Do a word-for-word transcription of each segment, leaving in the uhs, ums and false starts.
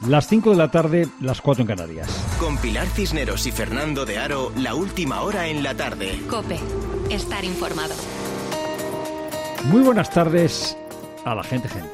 Las cinco de la tarde, las cuatro en Canarias. Con Pilar Cisneros y Fernando de Aro, la última hora en la tarde. COPE. Estar informado. Muy buenas tardes a la gente, gente.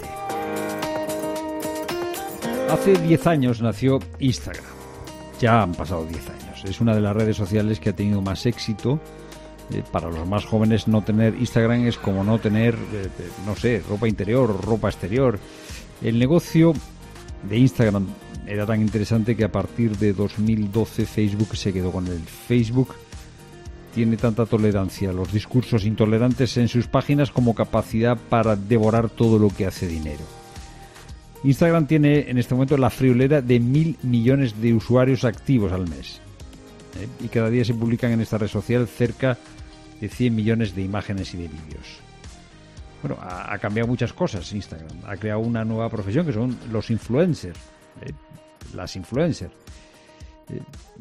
Hace diez años nació Instagram. Ya han pasado diez años. Es una de las redes sociales que ha tenido más éxito. Eh, para los más jóvenes, no tener Instagram es como no tener, eh, no sé, ropa interior o ropa exterior. El negocio de Instagram era tan interesante que a partir de dos mil doce Facebook se quedó con él. Facebook tiene tanta tolerancia a los discursos intolerantes en sus páginas como capacidad para devorar todo lo que hace dinero. Instagram tiene en este momento la friolera de mil millones de usuarios activos al mes. ¿Eh? Y cada día se publican en esta red social cerca de cien millones de imágenes y de vídeos. Bueno, ha, ha cambiado muchas cosas Instagram. Ha creado una nueva profesión que son los influencers. ¿eh? Las influencers. Eh,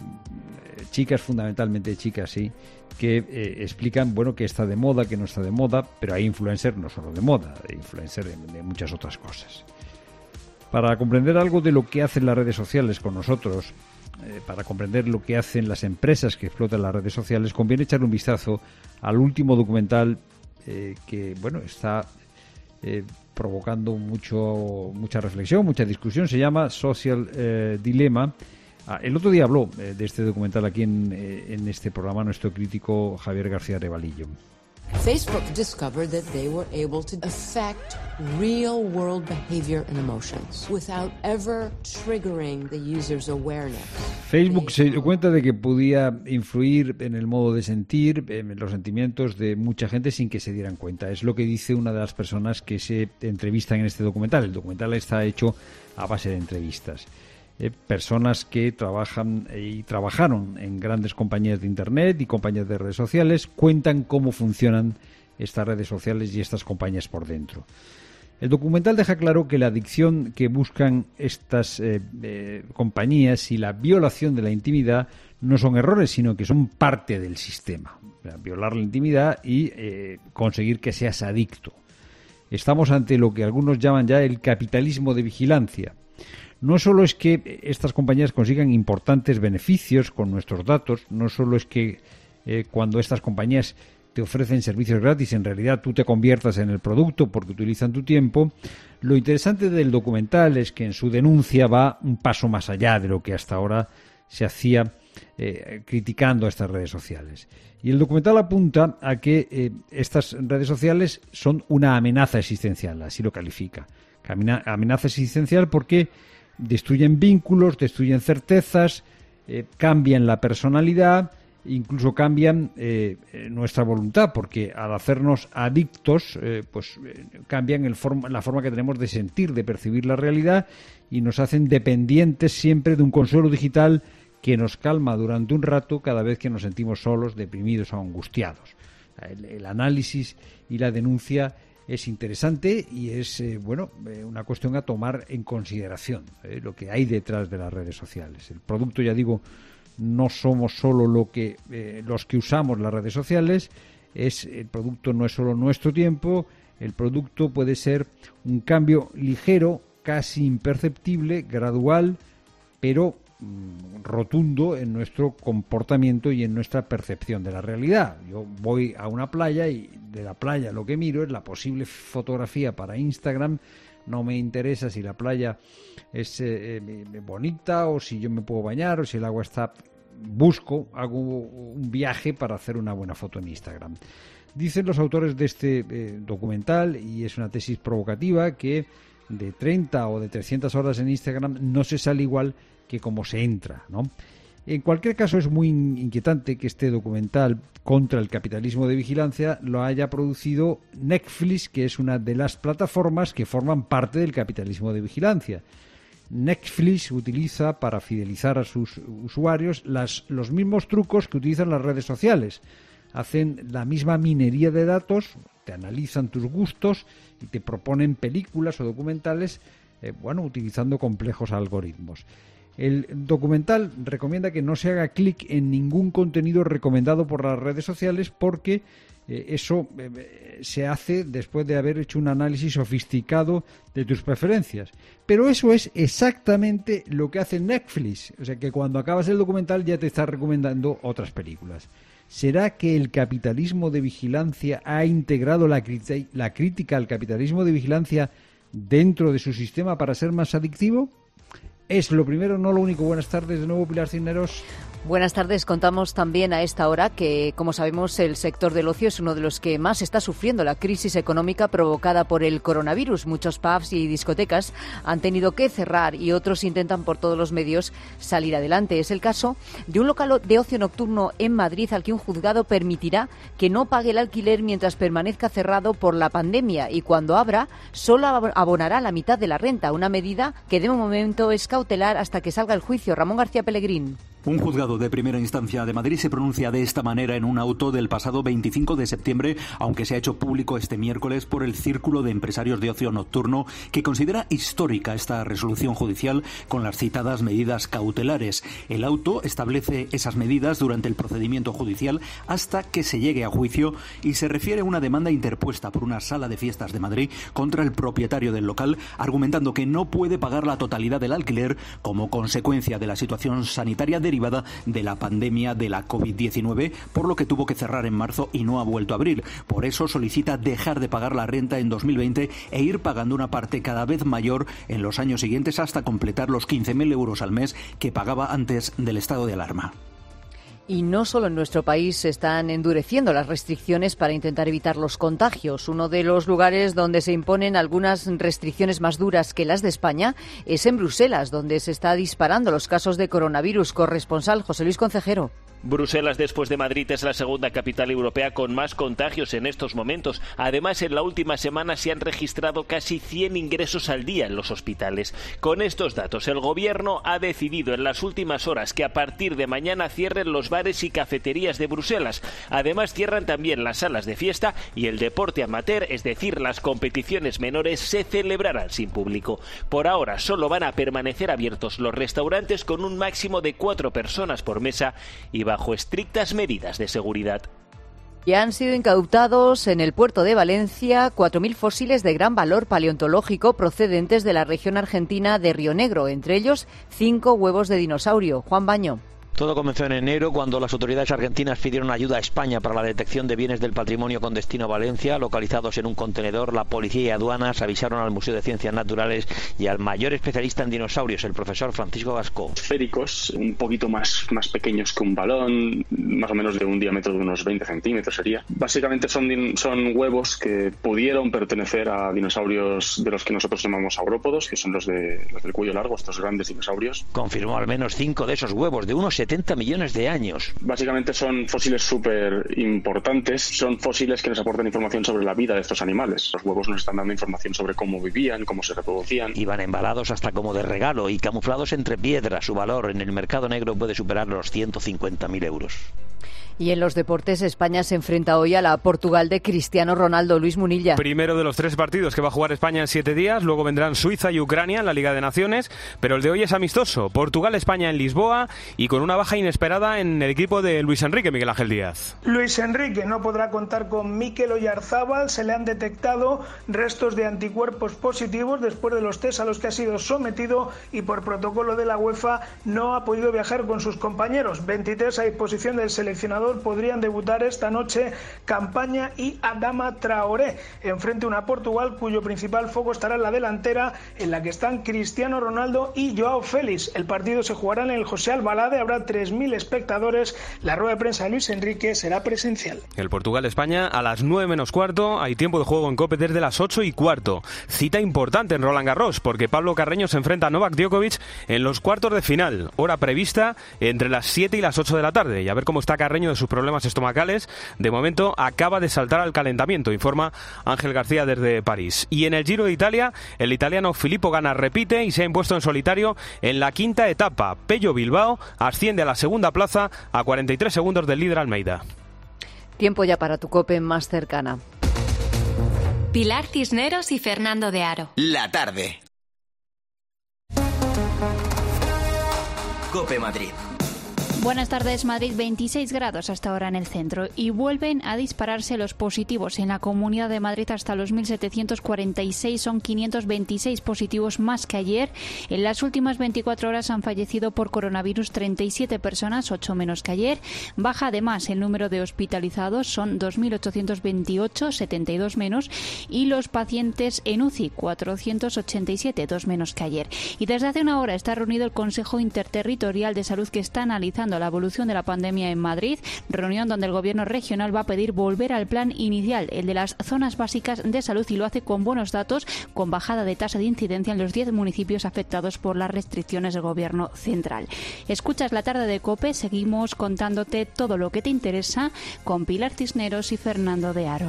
chicas, fundamentalmente chicas, sí, que eh, explican, bueno, que está de moda, que no está de moda, pero hay influencers no solo de moda, hay influencers de, de muchas otras cosas. Para comprender algo de lo que hacen las redes sociales con nosotros, eh, para comprender lo que hacen las empresas que explotan las redes sociales, conviene echar un vistazo al último documental Eh, que bueno está eh, provocando mucho mucha reflexión, mucha discusión. Se llama Social eh, Dilemma. Ah, el otro día habló eh, de este documental aquí en, eh, en este programa nuestro crítico Javier García Revalillo. Facebook discovered that they were able to affect real-world behavior and emotions without ever triggering the user's awareness. Facebook se dio cuenta de que podía influir en el modo de sentir, en los sentimientos de mucha gente sin que se dieran cuenta. Es lo que dice una de las personas que se entrevistan en este documental. El documental está hecho a base de entrevistas. Eh, personas que trabajan y trabajaron en grandes compañías de Internet y compañías de redes sociales cuentan cómo funcionan estas redes sociales y estas compañías por dentro. El documental deja claro que la adicción que buscan estas eh, eh, compañías y la violación de la intimidad no son errores, sino que son parte del sistema. O sea, violar la intimidad y eh, conseguir que seas adicto. Estamos ante lo que algunos llaman ya el capitalismo de vigilancia. No solo es que estas compañías consigan importantes beneficios con nuestros datos, no solo es que eh, cuando estas compañías te ofrecen servicios gratis, en realidad tú te conviertas en el producto porque utilizan tu tiempo. Lo interesante del documental es que en su denuncia va un paso más allá de lo que hasta ahora se hacía eh, criticando a estas redes sociales. Y el documental apunta a que eh, estas redes sociales son una amenaza existencial, así lo califica. Amenaza existencial porque destruyen vínculos, destruyen certezas, eh, cambian la personalidad, incluso cambian eh, nuestra voluntad, porque al hacernos adictos, eh, pues eh, cambian el forma, la forma que tenemos de sentir, de percibir la realidad y nos hacen dependientes siempre de un consuelo digital que nos calma durante un rato cada vez que nos sentimos solos, deprimidos o angustiados. El, el análisis y la denuncia es interesante y es eh, bueno eh, una cuestión a tomar en consideración, eh, lo que hay detrás de las redes sociales. El producto, ya digo, no somos solo lo que eh, los que usamos las redes sociales. Es el producto no es solo nuestro tiempo. El producto puede ser un cambio ligero, casi imperceptible, gradual, pero mmm, rotundo en nuestro comportamiento y en nuestra percepción de la realidad. Yo voy a una playa y de la playa lo que miro es la posible fotografía para Instagram. No me interesa si la playa es eh, eh, bonita o si yo me puedo bañar o si el agua está... Busco, hago un viaje para hacer una buena foto en Instagram. Dicen los autores de este eh, documental, y es una tesis provocativa, que de treinta o de trescientas horas en Instagram no se sale igual que como se entra, ¿no? En cualquier caso, es muy inquietante que este documental contra el capitalismo de vigilancia lo haya producido Netflix, que es una de las plataformas que forman parte del capitalismo de vigilancia. Netflix utiliza para fidelizar a sus usuarios las, los mismos trucos que utilizan las redes sociales. Hacen la misma minería de datos, te analizan tus gustos y te proponen películas o documentales, eh, bueno, utilizando complejos algoritmos. El documental recomienda que no se haga clic en ningún contenido recomendado por las redes sociales porque eh, eso eh, se hace después de haber hecho un análisis sofisticado de tus preferencias. Pero eso es exactamente lo que hace Netflix. O sea que cuando acabas el documental ya te está recomendando otras películas. ¿Será que el capitalismo de vigilancia ha integrado la, crit- la crítica al capitalismo de vigilancia dentro de su sistema para ser más adictivo? Es lo primero, no lo único. Buenas tardes de nuevo, Pilar Cisneros. Buenas tardes. Contamos también a esta hora que, como sabemos, el sector del ocio es uno de los que más está sufriendo la crisis económica provocada por el coronavirus. Muchos pubs y discotecas han tenido que cerrar y otros intentan por todos los medios salir adelante. Es el caso de un local de ocio nocturno en Madrid al que un juzgado permitirá que no pague el alquiler mientras permanezca cerrado por la pandemia y cuando abra solo abonará la mitad de la renta, una medida que de momento es cautelar hasta que salga el juicio. Ramón García Pellegrín. Un juzgado de primera instancia de Madrid se pronuncia de esta manera en un auto del pasado veinticinco de septiembre, aunque se ha hecho público este miércoles por el Círculo de Empresarios de Ocio Nocturno, que considera histórica esta resolución judicial con las citadas medidas cautelares. El auto establece esas medidas durante el procedimiento judicial hasta que se llegue a juicio y se refiere a una demanda interpuesta por una sala de fiestas de Madrid contra el propietario del local, argumentando que no puede pagar la totalidad del alquiler como consecuencia de la situación sanitaria derivada de la pandemia de la covid diecinueve, por lo que tuvo que cerrar en marzo y no ha vuelto a abrir. Por eso solicita dejar de pagar la renta en dos mil veinte e ir pagando una parte cada vez mayor en los años siguientes hasta completar los quince mil euros al mes que pagaba antes del estado de alarma. Y no solo en nuestro país se están endureciendo las restricciones para intentar evitar los contagios. Uno de los lugares donde se imponen algunas restricciones más duras que las de España es en Bruselas, donde se está disparando los casos de coronavirus. Corresponsal José Luis Concejero. Bruselas, después de Madrid, es la segunda capital europea con más contagios en estos momentos. Además, en la última semana se han registrado casi cien ingresos al día en los hospitales. Con estos datos, el Gobierno ha decidido en las últimas horas que a partir de mañana cierren los bares y cafeterías de Bruselas. Además, cierran también las salas de fiesta y el deporte amateur, es decir, las competiciones menores, se celebrarán sin público. Por ahora, solo van a permanecer abiertos los restaurantes con un máximo de cuatro personas por mesa y bajo estrictas medidas de seguridad. Y han sido incautados en el puerto de Valencia cuatro mil fósiles de gran valor paleontológico procedentes de la región argentina de Río Negro, entre ellos cinco huevos de dinosaurio. Juan Baño. Todo comenzó en enero cuando las autoridades argentinas pidieron ayuda a España para la detección de bienes del patrimonio con destino a Valencia, localizados en un contenedor. La policía y aduanas avisaron al Museo de Ciencias Naturales y al mayor especialista en dinosaurios, el profesor Francisco Gascó. Esféricos, un poquito más, más pequeños que un balón, más o menos de un diámetro de unos veinte centímetros sería. Básicamente son, son huevos que pudieron pertenecer a dinosaurios de los que nosotros llamamos saurópodos, que son los, de, los del cuello largo, estos grandes dinosaurios. Confirmó al menos cinco de esos huevos, de unos setenta millones de años. Básicamente son fósiles súper importantes, son fósiles que nos aportan información sobre la vida de estos animales. Los huevos nos están dando información sobre cómo vivían, cómo se reproducían. Iban embalados hasta como de regalo y camuflados entre piedras. Su valor en el mercado negro puede superar los ciento cincuenta mil euros. Y en los deportes, España se enfrenta hoy a la Portugal de Cristiano Ronaldo. Luis Munilla. Primero de los tres partidos que va a jugar España en siete días, luego vendrán Suiza y Ucrania en la Liga de Naciones, pero el de hoy es amistoso. Portugal-España en Lisboa y con una baja inesperada en el equipo de Luis Enrique, Miguel Ángel Díaz. Luis Enrique no podrá contar con Mikel Oyarzábal, se le han detectado restos de anticuerpos positivos después de los test a los que ha sido sometido y por protocolo de la UEFA no ha podido viajar con sus compañeros. veintitrés a disposición del seleccionador podrían debutar esta noche Campaña y Adama Traoré, enfrente a una Portugal cuyo principal foco estará en la delantera, en la que están Cristiano Ronaldo y Joao Félix. El partido se jugará en el José Albalade, habrá tres mil espectadores. La rueda de prensa de Luis Enrique será presencial. El Portugal-España a las nueve menos cuarto, hay tiempo de juego en COPE desde las ocho y cuarto. Cita importante en Roland Garros, porque Pablo Carreño se enfrenta a Novak Djokovic en los cuartos de final, hora prevista entre las siete y las ocho de la tarde. Y a ver cómo está Carreño de sus problemas estomacales. De momento acaba de saltar al calentamiento, informa Ángel García desde París. Y en el Giro de Italia, el italiano Filippo Ganna repite y se ha impuesto en solitario en la quinta etapa. Pello Bilbao asciende a la segunda plaza a cuarenta y tres segundos del líder Almeida. Tiempo ya para tu COPE más cercana. Pilar Cisneros y Fernando de Aro. La tarde. COPE Madrid. Buenas tardes. Madrid, veintiséis grados hasta ahora en el centro y vuelven a dispararse los positivos. En la Comunidad de Madrid hasta los mil setecientos cuarenta y seis, son quinientos veintiséis positivos más que ayer. En las últimas veinticuatro horas han fallecido por coronavirus treinta y siete personas, ocho menos que ayer. Baja además el número de hospitalizados, son dos mil ochocientos veintiocho, setenta y dos menos, y los pacientes en U C I, cuatrocientos ochenta y siete, dos menos que ayer. Y desde hace una hora está reunido el Consejo Interterritorial de Salud, que está analizando la evolución de la pandemia en Madrid, reunión donde el Gobierno regional va a pedir volver al plan inicial, el de las zonas básicas de salud, y lo hace con buenos datos, con bajada de tasa de incidencia en los diez municipios afectados por las restricciones del Gobierno central. Escuchas La Tarde de COPE, seguimos contándote todo lo que te interesa con Pilar Cisneros y Fernando de Aro.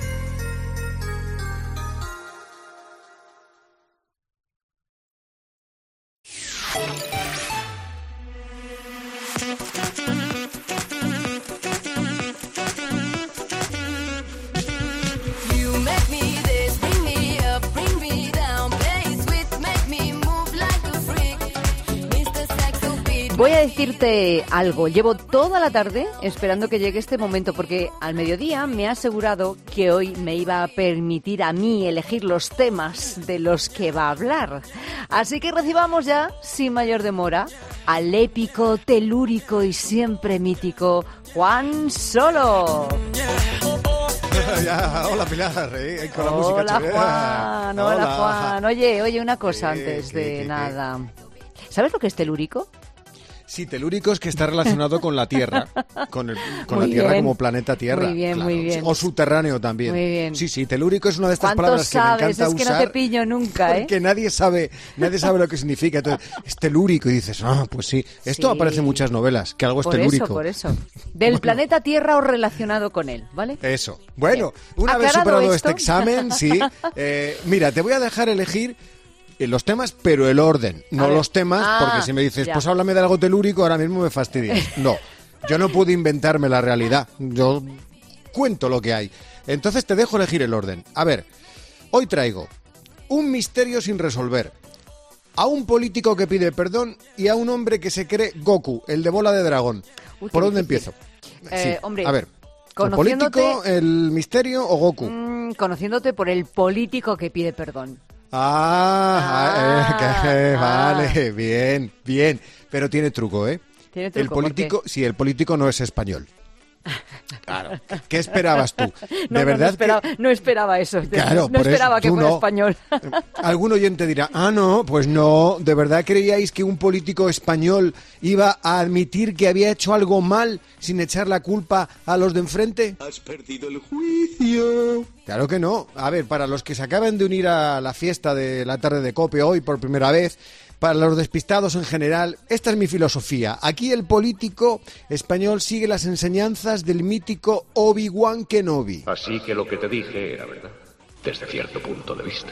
Voy a decirte algo. Llevo toda la tarde esperando que llegue este momento, porque al mediodía me ha asegurado que hoy me iba a permitir a mí elegir los temas de los que va a hablar. Así que recibamos ya, sin mayor demora, al épico, telúrico y siempre mítico Juan Solo. Ya, hola Pilar, ¿eh? Con la hola música Juan, hola. hola Juan. Oye, oye, una cosa ¿Qué, antes qué, de qué, nada. ¿Sabes lo que es telúrico? Sí, telúrico es que está relacionado con la Tierra, con, el, con la Tierra bien. como planeta Tierra. Muy bien, claro. muy bien. O subterráneo también. Muy bien. Sí, sí, telúrico es una de estas palabras que sabes? me encanta es que usar. no te pillo nunca, ¿eh? Porque nadie sabe, nadie sabe lo que significa. Entonces, es telúrico y dices, ah, pues sí. Esto Sí. aparece en muchas novelas, que algo es por telúrico. Eso, por eso. Del bueno. planeta Tierra o relacionado con él, ¿vale? Eso. Bueno, bien. una vez superado esto? este examen, sí. Eh, mira, te voy a dejar elegir los temas, pero el orden, no los temas, ah, porque si me dices, ya. pues háblame de algo telúrico, ahora mismo me fastidias. No, yo no pude inventarme la realidad, yo cuento lo que hay. Entonces te dejo elegir el orden. A ver, hoy traigo un misterio sin resolver, a un político que pide perdón y a un hombre que se cree Goku, el de bola de dragón. Uy, ¿Por dónde difícil. empiezo? Eh, sí, hombre, a ver, ¿el conociéndote... político, el misterio o Goku? Mmm, conociéndote por el político que pide perdón. Ah, Ah, eh, que- ah. vale, bien, bien. Pero tiene truco, ¿eh? Tiene truco, El político, ¿por qué? sí, el político no es español. Claro. ¿Qué esperabas tú? No, De no, verdad no esperaba, que no esperaba eso. Claro, no por eso, esperaba que tú fuera no. español. algún oyente dirá, ah, no, pues no, ¿de verdad creíais que un político español iba a admitir que había hecho algo mal sin echar la culpa a los de enfrente? Has perdido el juicio. Claro que no. A ver, para los que se acaban de unir a la fiesta de la tarde de COPE hoy por primera vez, para los despistados en general, esta es mi filosofía. Aquí el político español sigue las enseñanzas del mítico Obi-Wan Kenobi. Así que lo que te dije era verdad, desde cierto punto de vista.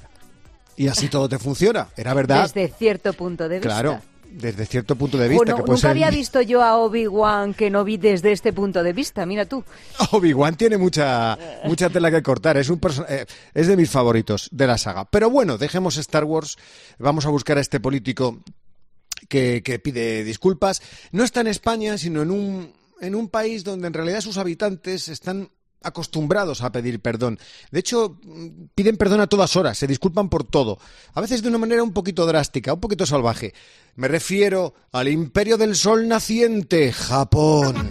Y así todo te funciona. Era verdad. Desde cierto punto de vista. Claro, desde cierto punto de vista. Bueno, que puede nunca ser... había visto yo a Obi-Wan Kenobi desde este punto de vista, mira tú. Obi-Wan tiene mucha mucha tela que cortar, es un perso- eh, es de mis favoritos de la saga. Pero bueno, dejemos Star Wars, vamos a buscar a este político que, que pide disculpas. No está en España, sino en un, en un país donde en realidad sus habitantes están acostumbrados a pedir perdón. De hecho, piden perdón a todas horas, se disculpan por todo. A veces de una manera un poquito drástica, un poquito salvaje. Me refiero al Imperio del Sol Naciente, Japón.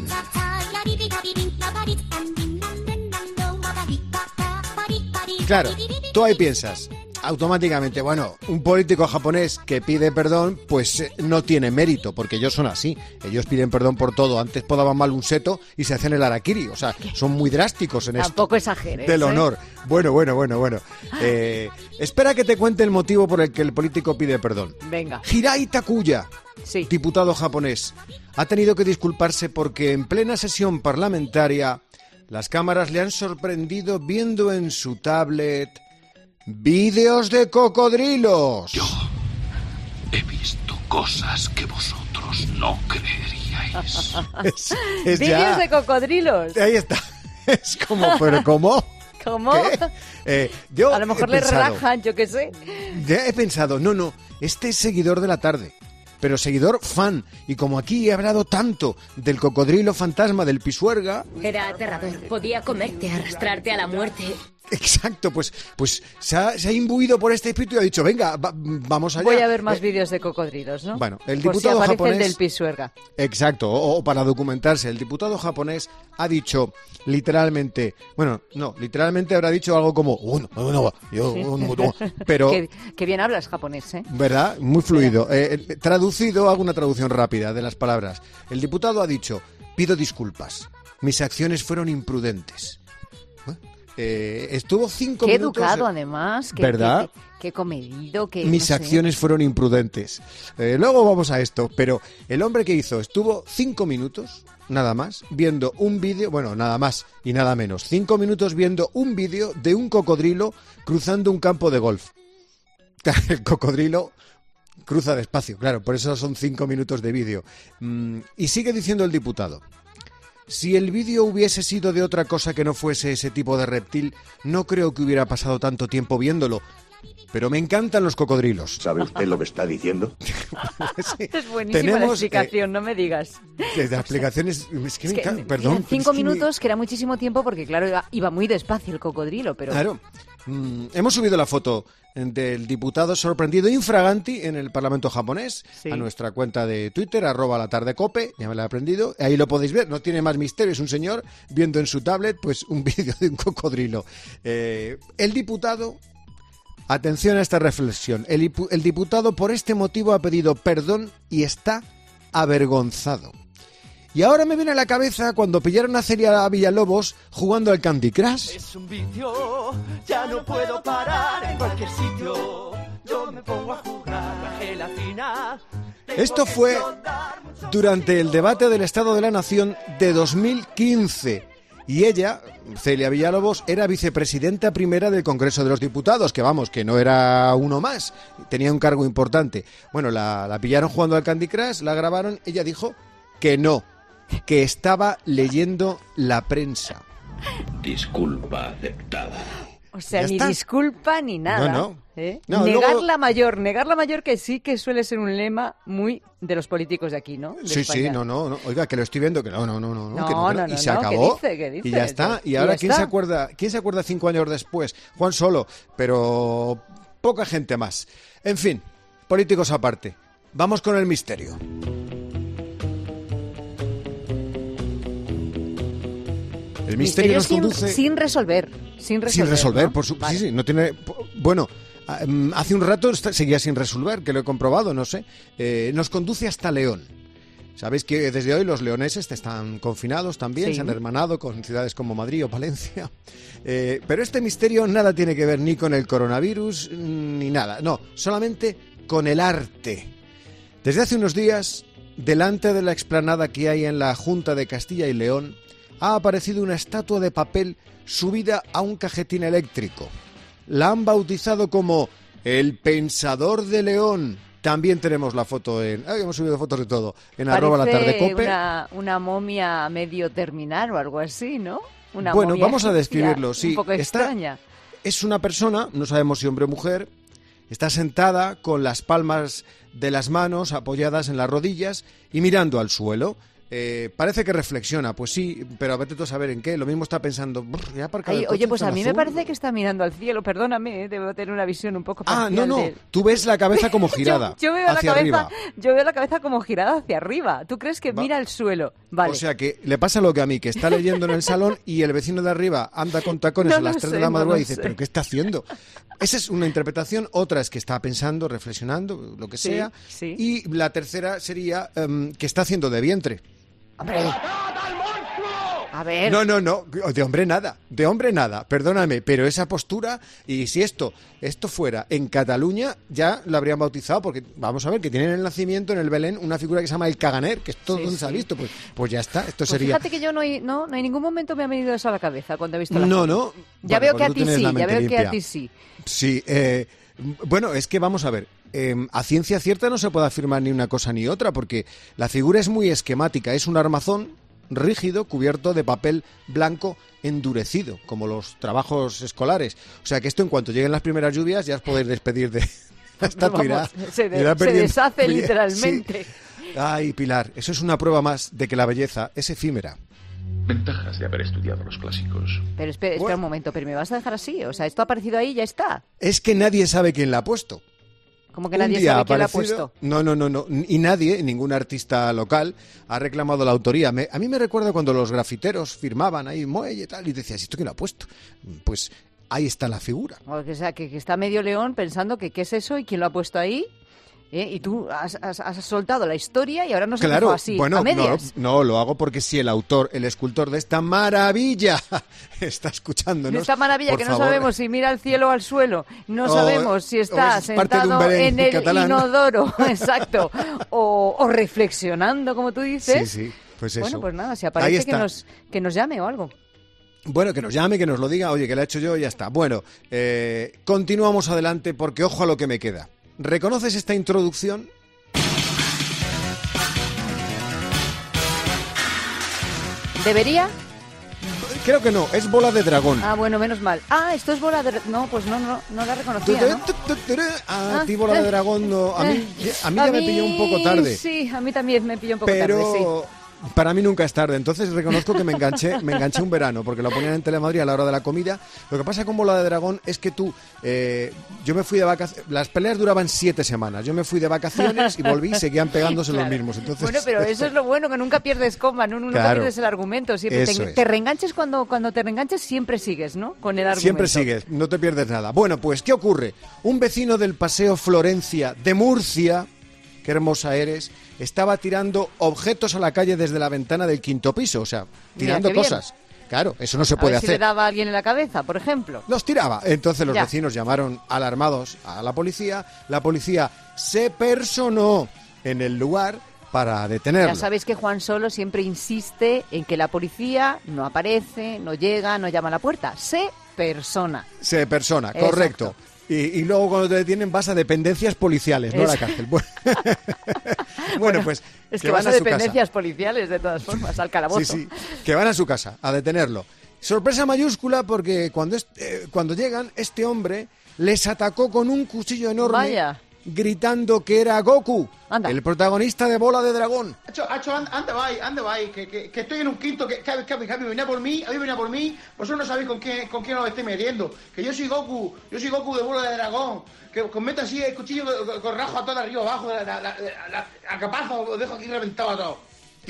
Claro, tú ahí piensas, automáticamente, bueno, un político japonés que pide perdón, pues eh, no tiene mérito, porque ellos son así. Ellos piden perdón por todo. Antes podaban mal un seto y se hacen el harakiri. O sea, son muy drásticos en esto. Tampoco exageres. Del ¿eh? honor. Bueno, bueno, bueno, bueno. Eh, espera que te cuente el motivo por el que el político pide perdón. Venga. Hirai Takuya, Sí. diputado japonés, ha tenido que disculparse porque en plena sesión parlamentaria las cámaras le han sorprendido viendo en su tablet vídeos de cocodrilos. Yo he visto cosas que vosotros no creeríais. Es, es Vídeos ya- de cocodrilos. Ahí está. Es como, pero ¿cómo? ¿Cómo? ¿Qué? Eh, yo A lo mejor he le pensado- relajan, yo qué sé. Ya he pensado, no, no, este es seguidor de la tarde. pero seguidor fan. Y como aquí he hablado tanto del cocodrilo fantasma del Pisuerga... Era aterrador, podía comerte, arrastrarte a la muerte. Exacto, pues, pues se, ha, se ha imbuido por este espíritu y ha dicho, venga, va, vamos allá. Voy a ver más eh, vídeos de cocodrilos, ¿no? Bueno, el por diputado si aparece japonés... el del Pisuerga. Exacto, o, o para documentarse. El diputado japonés ha dicho literalmente, bueno, no, literalmente habrá dicho algo como, uno, uno, yo, uno, uno, pero... Qué, qué bien hablas japonés, ¿eh? ¿Verdad? Muy fluido. Eh, traducido, hago una traducción rápida de las palabras. El diputado ha dicho, pido disculpas, mis acciones fueron imprudentes. Eh, estuvo cinco qué minutos... Qué educado, además. Qué, ¿verdad? Qué, qué comedido. Qué, Mis no acciones sé. fueron imprudentes. Eh, luego vamos a esto, pero el hombre que hizo estuvo cinco minutos, nada más, viendo un vídeo, bueno, nada más y nada menos, cinco minutos viendo un vídeo de un cocodrilo cruzando un campo de golf. El cocodrilo cruza despacio, claro, por eso son cinco minutos de vídeo. Mm, y sigue diciendo el diputado. Si el vídeo hubiese sido de otra cosa que no fuese ese tipo de reptil, no creo que hubiera pasado tanto tiempo viéndolo. Pero me encantan los cocodrilos. ¿Sabe usted lo que está diciendo? Sí. Es buenísima Tenemos, la explicación, eh, no me digas. De la explicación es, es que es me que, encanta, perdón. Cinco es que minutos, me... que era muchísimo tiempo, porque claro, iba, iba muy despacio el cocodrilo, pero... Claro. Mm, hemos subido la foto del diputado sorprendido infraganti en el Parlamento japonés, sí, a nuestra cuenta de Twitter, arroba la tarde cope, ya me la he aprendido, ahí lo podéis ver, no tiene más misterio, es un señor viendo en su tablet pues un vídeo de un cocodrilo. Eh, el diputado, atención a esta reflexión, el, el diputado por este motivo ha pedido perdón y está avergonzado. Y ahora me viene a la cabeza cuando pillaron a Celia Villalobos jugando al Candy Crush. Es un vicio, ya no puedo parar en cualquier sitio. Yo me pongo a jugar la gelatina. Esto fue durante el debate del Estado de la Nación de dos mil quince. Y ella, Celia Villalobos, era vicepresidenta primera del Congreso de los Diputados, que vamos, que no era uno más, tenía un cargo importante. Bueno, la, la pillaron jugando al Candy Crush, la grabaron, ella dijo que no, que estaba leyendo la prensa. Disculpa aceptada. O sea, ¿Ya ni está? disculpa ni nada. No, no. ¿Eh? No, negar luego... la mayor, negar la mayor, que sí que suele ser un lema muy de los políticos de aquí, ¿no? De sí, España. sí, no, no, no, oiga, que lo estoy viendo, que no, no, no, no, No, que no, que no. no, y no, se no, acabó, ¿qué dice? ¿Qué dice? y ya está, y Y ahora ya quién está. se acuerda, quién se acuerda cinco años después, Juan Solo, pero poca gente más. En fin, políticos aparte, vamos con el misterio. El misterio, nos sin, conduce sin resolver, sin resolver. sin resolver, ¿no? por su... Vale. sí, sí, no tiene, bueno, hace un rato seguía sin resolver, que lo he comprobado, no sé. Eh, nos conduce hasta León. Sabéis que desde hoy los leoneses están confinados también, Sí. se han hermanado con ciudades como Madrid o Valencia. Eh, pero este misterio nada tiene que ver ni con el coronavirus ni nada, no, solamente con el arte. Desde hace unos días, delante de la explanada que hay en la Junta de Castilla y León, ha aparecido una estatua de papel subida a un cajetín eléctrico. La han bautizado como el Pensador de León. También tenemos la foto en... Ay, hemos subido fotos de todo. En arroba la tarde cope. Una, una momia medio terminal o algo así, ¿no? Una bueno, momia vamos a egipcia, describirlo. Sí, un poco está, extraña. es una persona, no sabemos si hombre o mujer, está sentada con las palmas de las manos apoyadas en las rodillas y mirando al suelo. Eh, parece que reflexiona, pues sí, pero a vete tú a saber en qué. Lo mismo está pensando, "Brr, ya ha aparcado Ay, el coche oye, en pues a zona mí me azul". parece que está mirando al cielo, perdóname, ¿eh? Debo tener una visión un poco Ah, parcial no, no, de- tú ves la cabeza como girada yo, yo veo la hacia cabeza, arriba. yo veo la cabeza como girada hacia arriba. ¿Tú crees que Va- mira al suelo? Vale. O sea que le pasa lo que a mí, que está leyendo en el salón y el vecino de arriba anda con tacones No a las lo tres sé, de la no madrugada lo y dice, sé. ¿pero qué está haciendo? Esa es una interpretación, otra es que está pensando, reflexionando, lo que Sí, sea, sí. y la tercera sería em, que está haciendo de vientre. Hombre. A ver. No, no, no, de hombre nada, de hombre nada, perdóname, pero esa postura, y si esto esto fuera en Cataluña, ya lo habrían bautizado, porque vamos a ver que tienen en el nacimiento, en el Belén, una figura que se llama el Caganer, que es todo Sí, donde se ha sí. visto, pues, pues ya está, esto Pues sería... fíjate que yo no hay, no, no hay ningún momento me ha venido eso a la cabeza cuando he visto la No, foto. no. Ya Bueno, veo pues que a tú ti tienes sí, la ya mente veo que a limpia. ti sí. Sí, eh, bueno, es que vamos a ver, eh, a ciencia cierta no se puede afirmar ni una cosa ni otra, porque la figura es muy esquemática, es un armazón rígido cubierto de papel blanco endurecido, como los trabajos escolares. O sea que esto en cuanto lleguen las primeras lluvias ya os podéis despedir de, estatua irá, se, de, irá se deshace literalmente. Sí. Ay, Pilar, eso es una prueba más de que la belleza es efímera. Ventajas de haber estudiado los clásicos. Pero espera, espera bueno. un momento, pero ¿me vas a dejar así? O sea, esto ha aparecido ahí y ya está. Es que nadie sabe quién la ha puesto. ¿Cómo que nadie sabe quién la ha puesto? No, no, no, no. Y nadie, ningún artista local, ha reclamado la autoría. Me, a mí me recuerda cuando los grafiteros firmaban ahí muelle y tal, y decías, ¿esto quién lo ha puesto? Pues ahí está la figura. O sea, que, que está medio león pensando que qué es eso y quién lo ha puesto ahí. ¿Eh? Y tú has, has, has soltado la historia y ahora no se claro, así, bueno, a medias. No, no, lo hago porque si el autor, el escultor de esta maravilla está escuchándonos. De esta maravilla que no favor. sabemos si mira al cielo o al suelo, no o, sabemos si está es sentado en el catalán. Inodoro, exacto, o, o reflexionando, como tú dices. Sí, sí, pues eso. Bueno, pues nada, si aparece que nos, que nos llame o algo. Bueno, que nos llame, que nos lo diga, oye, que lo he hecho yo y ya está. Bueno, eh, continuamos adelante porque ojo a lo que me queda. ¿Reconoces esta introducción? ¿Debería? Creo que no, es Bola de Dragón. Ah, bueno, menos mal. Ah, esto es Bola de Dragón. No, pues no, no, no la reconocía, ¿no? A ti Bola de Dragón no. A mí, a mí ya me pilló un poco tarde. Sí, a mí también me pilló un poco pero... tarde, sí. Para mí nunca es tarde, entonces reconozco que me enganché, me enganché un verano, porque lo ponían en Telemadrid a la hora de la comida. Lo que pasa con Bola de Dragón es que tú, eh, yo me fui de vacaciones, las peleas duraban siete semanas, yo me fui de vacaciones y volví y seguían pegándose claro. los mismos. Entonces, bueno, pero eso es lo bueno, que nunca pierdes coma, ¿no? nunca claro, pierdes el argumento, siempre te, te reenganches cuando, cuando te reenganches, siempre sigues, ¿no? Con el argumento. Siempre sigues, no te pierdes nada. Bueno, pues, ¿qué ocurre? Un vecino del Paseo Florencia de Murcia, qué hermosa eres, estaba tirando objetos a la calle desde la ventana del quinto piso, o sea, tirando Mira, cosas. Claro, eso no se a puede ver hacer. Si le daba a alguien en la cabeza, por ejemplo. Los tiraba. Entonces los ya. vecinos llamaron alarmados a la policía. La policía se personó en el lugar para detenerlo. Ya sabéis que Juan Solo siempre insiste en que la policía no aparece, no llega, no llama a la puerta. Se persona. Se persona, Exacto. correcto. Y, y luego cuando te detienen vas a dependencias policiales, no a la cárcel. Bueno, bueno, pues es que, que van vas a, a su dependencias casa. policiales de todas formas, al calabozo. Sí, sí, que van a su casa a detenerlo. Sorpresa mayúscula porque cuando, est- eh, cuando llegan, este hombre les atacó con un cuchillo enorme. Vaya. Gritando que era Goku, anda. el protagonista de Bola de Dragón. Hacho, hacho, anda, vai, anda, vai, que, que, que estoy en un quinto, que, que, que, que, que venía por mí, a mí venía por mí, vosotros no sabéis con quién, con quién os estoy metiendo, que yo soy Goku, yo soy Goku de Bola de Dragón, que os meto así el cuchillo con, con rajo a todo arriba abajo, la, la, la, la, a capazo, os dejo aquí reventado a todos.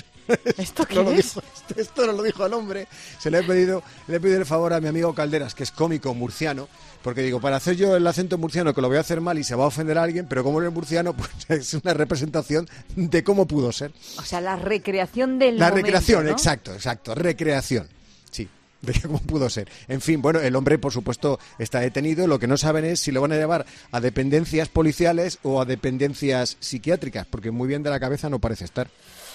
¿Esto qué no es? Lo dijo, esto, esto no lo dijo el hombre. Se le he pedido, le he pedido el favor a mi amigo Calderas, que es cómico murciano, porque digo, para hacer yo el acento murciano, que lo voy a hacer mal y se va a ofender a alguien, pero como él es murciano, pues es una representación de cómo pudo ser. O sea, la recreación del La momento, recreación, ¿no? exacto, exacto, recreación. Sí, de cómo pudo ser. En fin, bueno, el hombre, por supuesto, está detenido. Lo que no saben es si lo van a llevar a dependencias policiales o a dependencias psiquiátricas, porque muy bien de la cabeza no parece estar.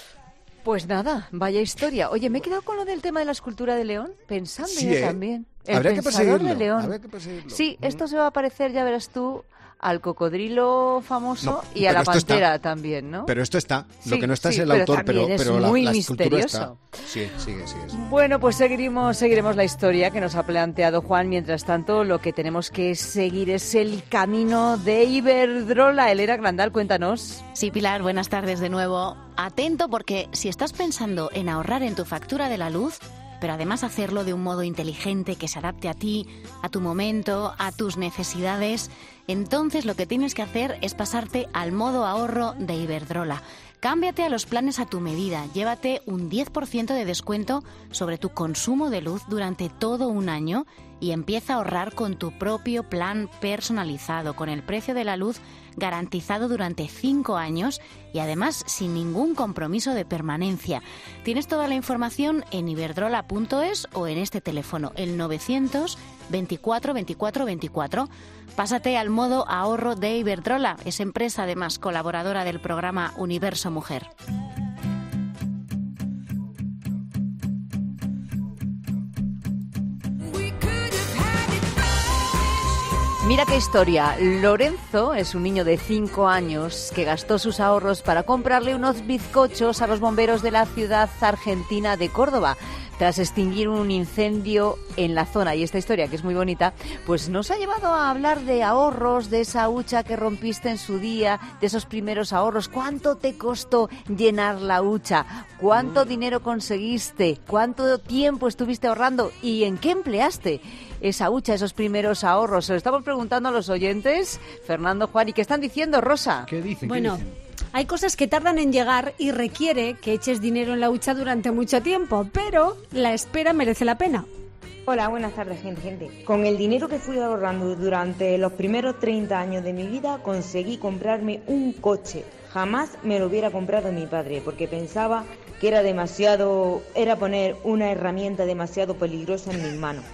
Pues nada, vaya historia. Oye, me he quedado con lo del tema de la escultura de León, pensando Sí, yo ¿eh? también. El Habría que pensador perseguirlo, de León. habría que perseguirlo. Sí, Mm. esto se va a parecer, ya verás tú, al cocodrilo famoso No, y a pero la esto pantera está. también, ¿no? Pero esto está. Lo Sí, que no está sí, es el pero autor, pero, también es pero la, muy la escultura misterioso. está. Sí, sigue, sigue. sigue. Bueno, pues seguiremos, seguiremos la historia que nos ha planteado Juan. Mientras tanto, lo que tenemos que seguir es el camino de Iberdrola. Elena Grandal, cuéntanos. Sí, Pilar, buenas tardes de nuevo. Atento porque si estás pensando en ahorrar en tu factura de la luz, pero además hacerlo de un modo inteligente que se adapte a ti, a tu momento, a tus necesidades, entonces lo que tienes que hacer es pasarte al modo ahorro de Iberdrola. Cámbiate a los planes a tu medida, llévate un diez por ciento de descuento sobre tu consumo de luz durante todo un año y empieza a ahorrar con tu propio plan personalizado, con el precio de la luz garantizado durante cinco años y además sin ningún compromiso de permanencia. Tienes toda la información en iberdrola punto es o en este teléfono, el novecientos veinticuatro veinticuatro veinticuatro. Pásate al modo ahorro de Iberdrola, es empresa además colaboradora del programa Universo Mujer. Mira qué historia. Lorenzo es un niño de cinco años que gastó sus ahorros para comprarle unos bizcochos a los bomberos de la ciudad argentina de Córdoba, tras extinguir un incendio en la zona. Y esta historia, que es muy bonita, pues nos ha llevado a hablar de ahorros, de esa hucha que rompiste en su día, de esos primeros ahorros. ¿Cuánto te costó llenar la hucha? ¿Cuánto dinero conseguiste? ¿Cuánto tiempo estuviste ahorrando? ¿Y en qué empleaste esa hucha, esos primeros ahorros? Se lo estamos preguntando a los oyentes, Fernando, Juan. ¿Y qué están diciendo, Rosa? ¿Qué dicen? Bueno, ¿Qué dicen? Hay cosas que tardan en llegar y requiere que eches dinero en la hucha durante mucho tiempo, pero la espera merece la pena. Hola, buenas tardes, gente, gente. Con el dinero que fui ahorrando durante los primeros treinta años de mi vida, conseguí comprarme un coche. Jamás me lo hubiera comprado mi padre, porque pensaba que era demasiado, era poner una herramienta demasiado peligrosa en mis manos.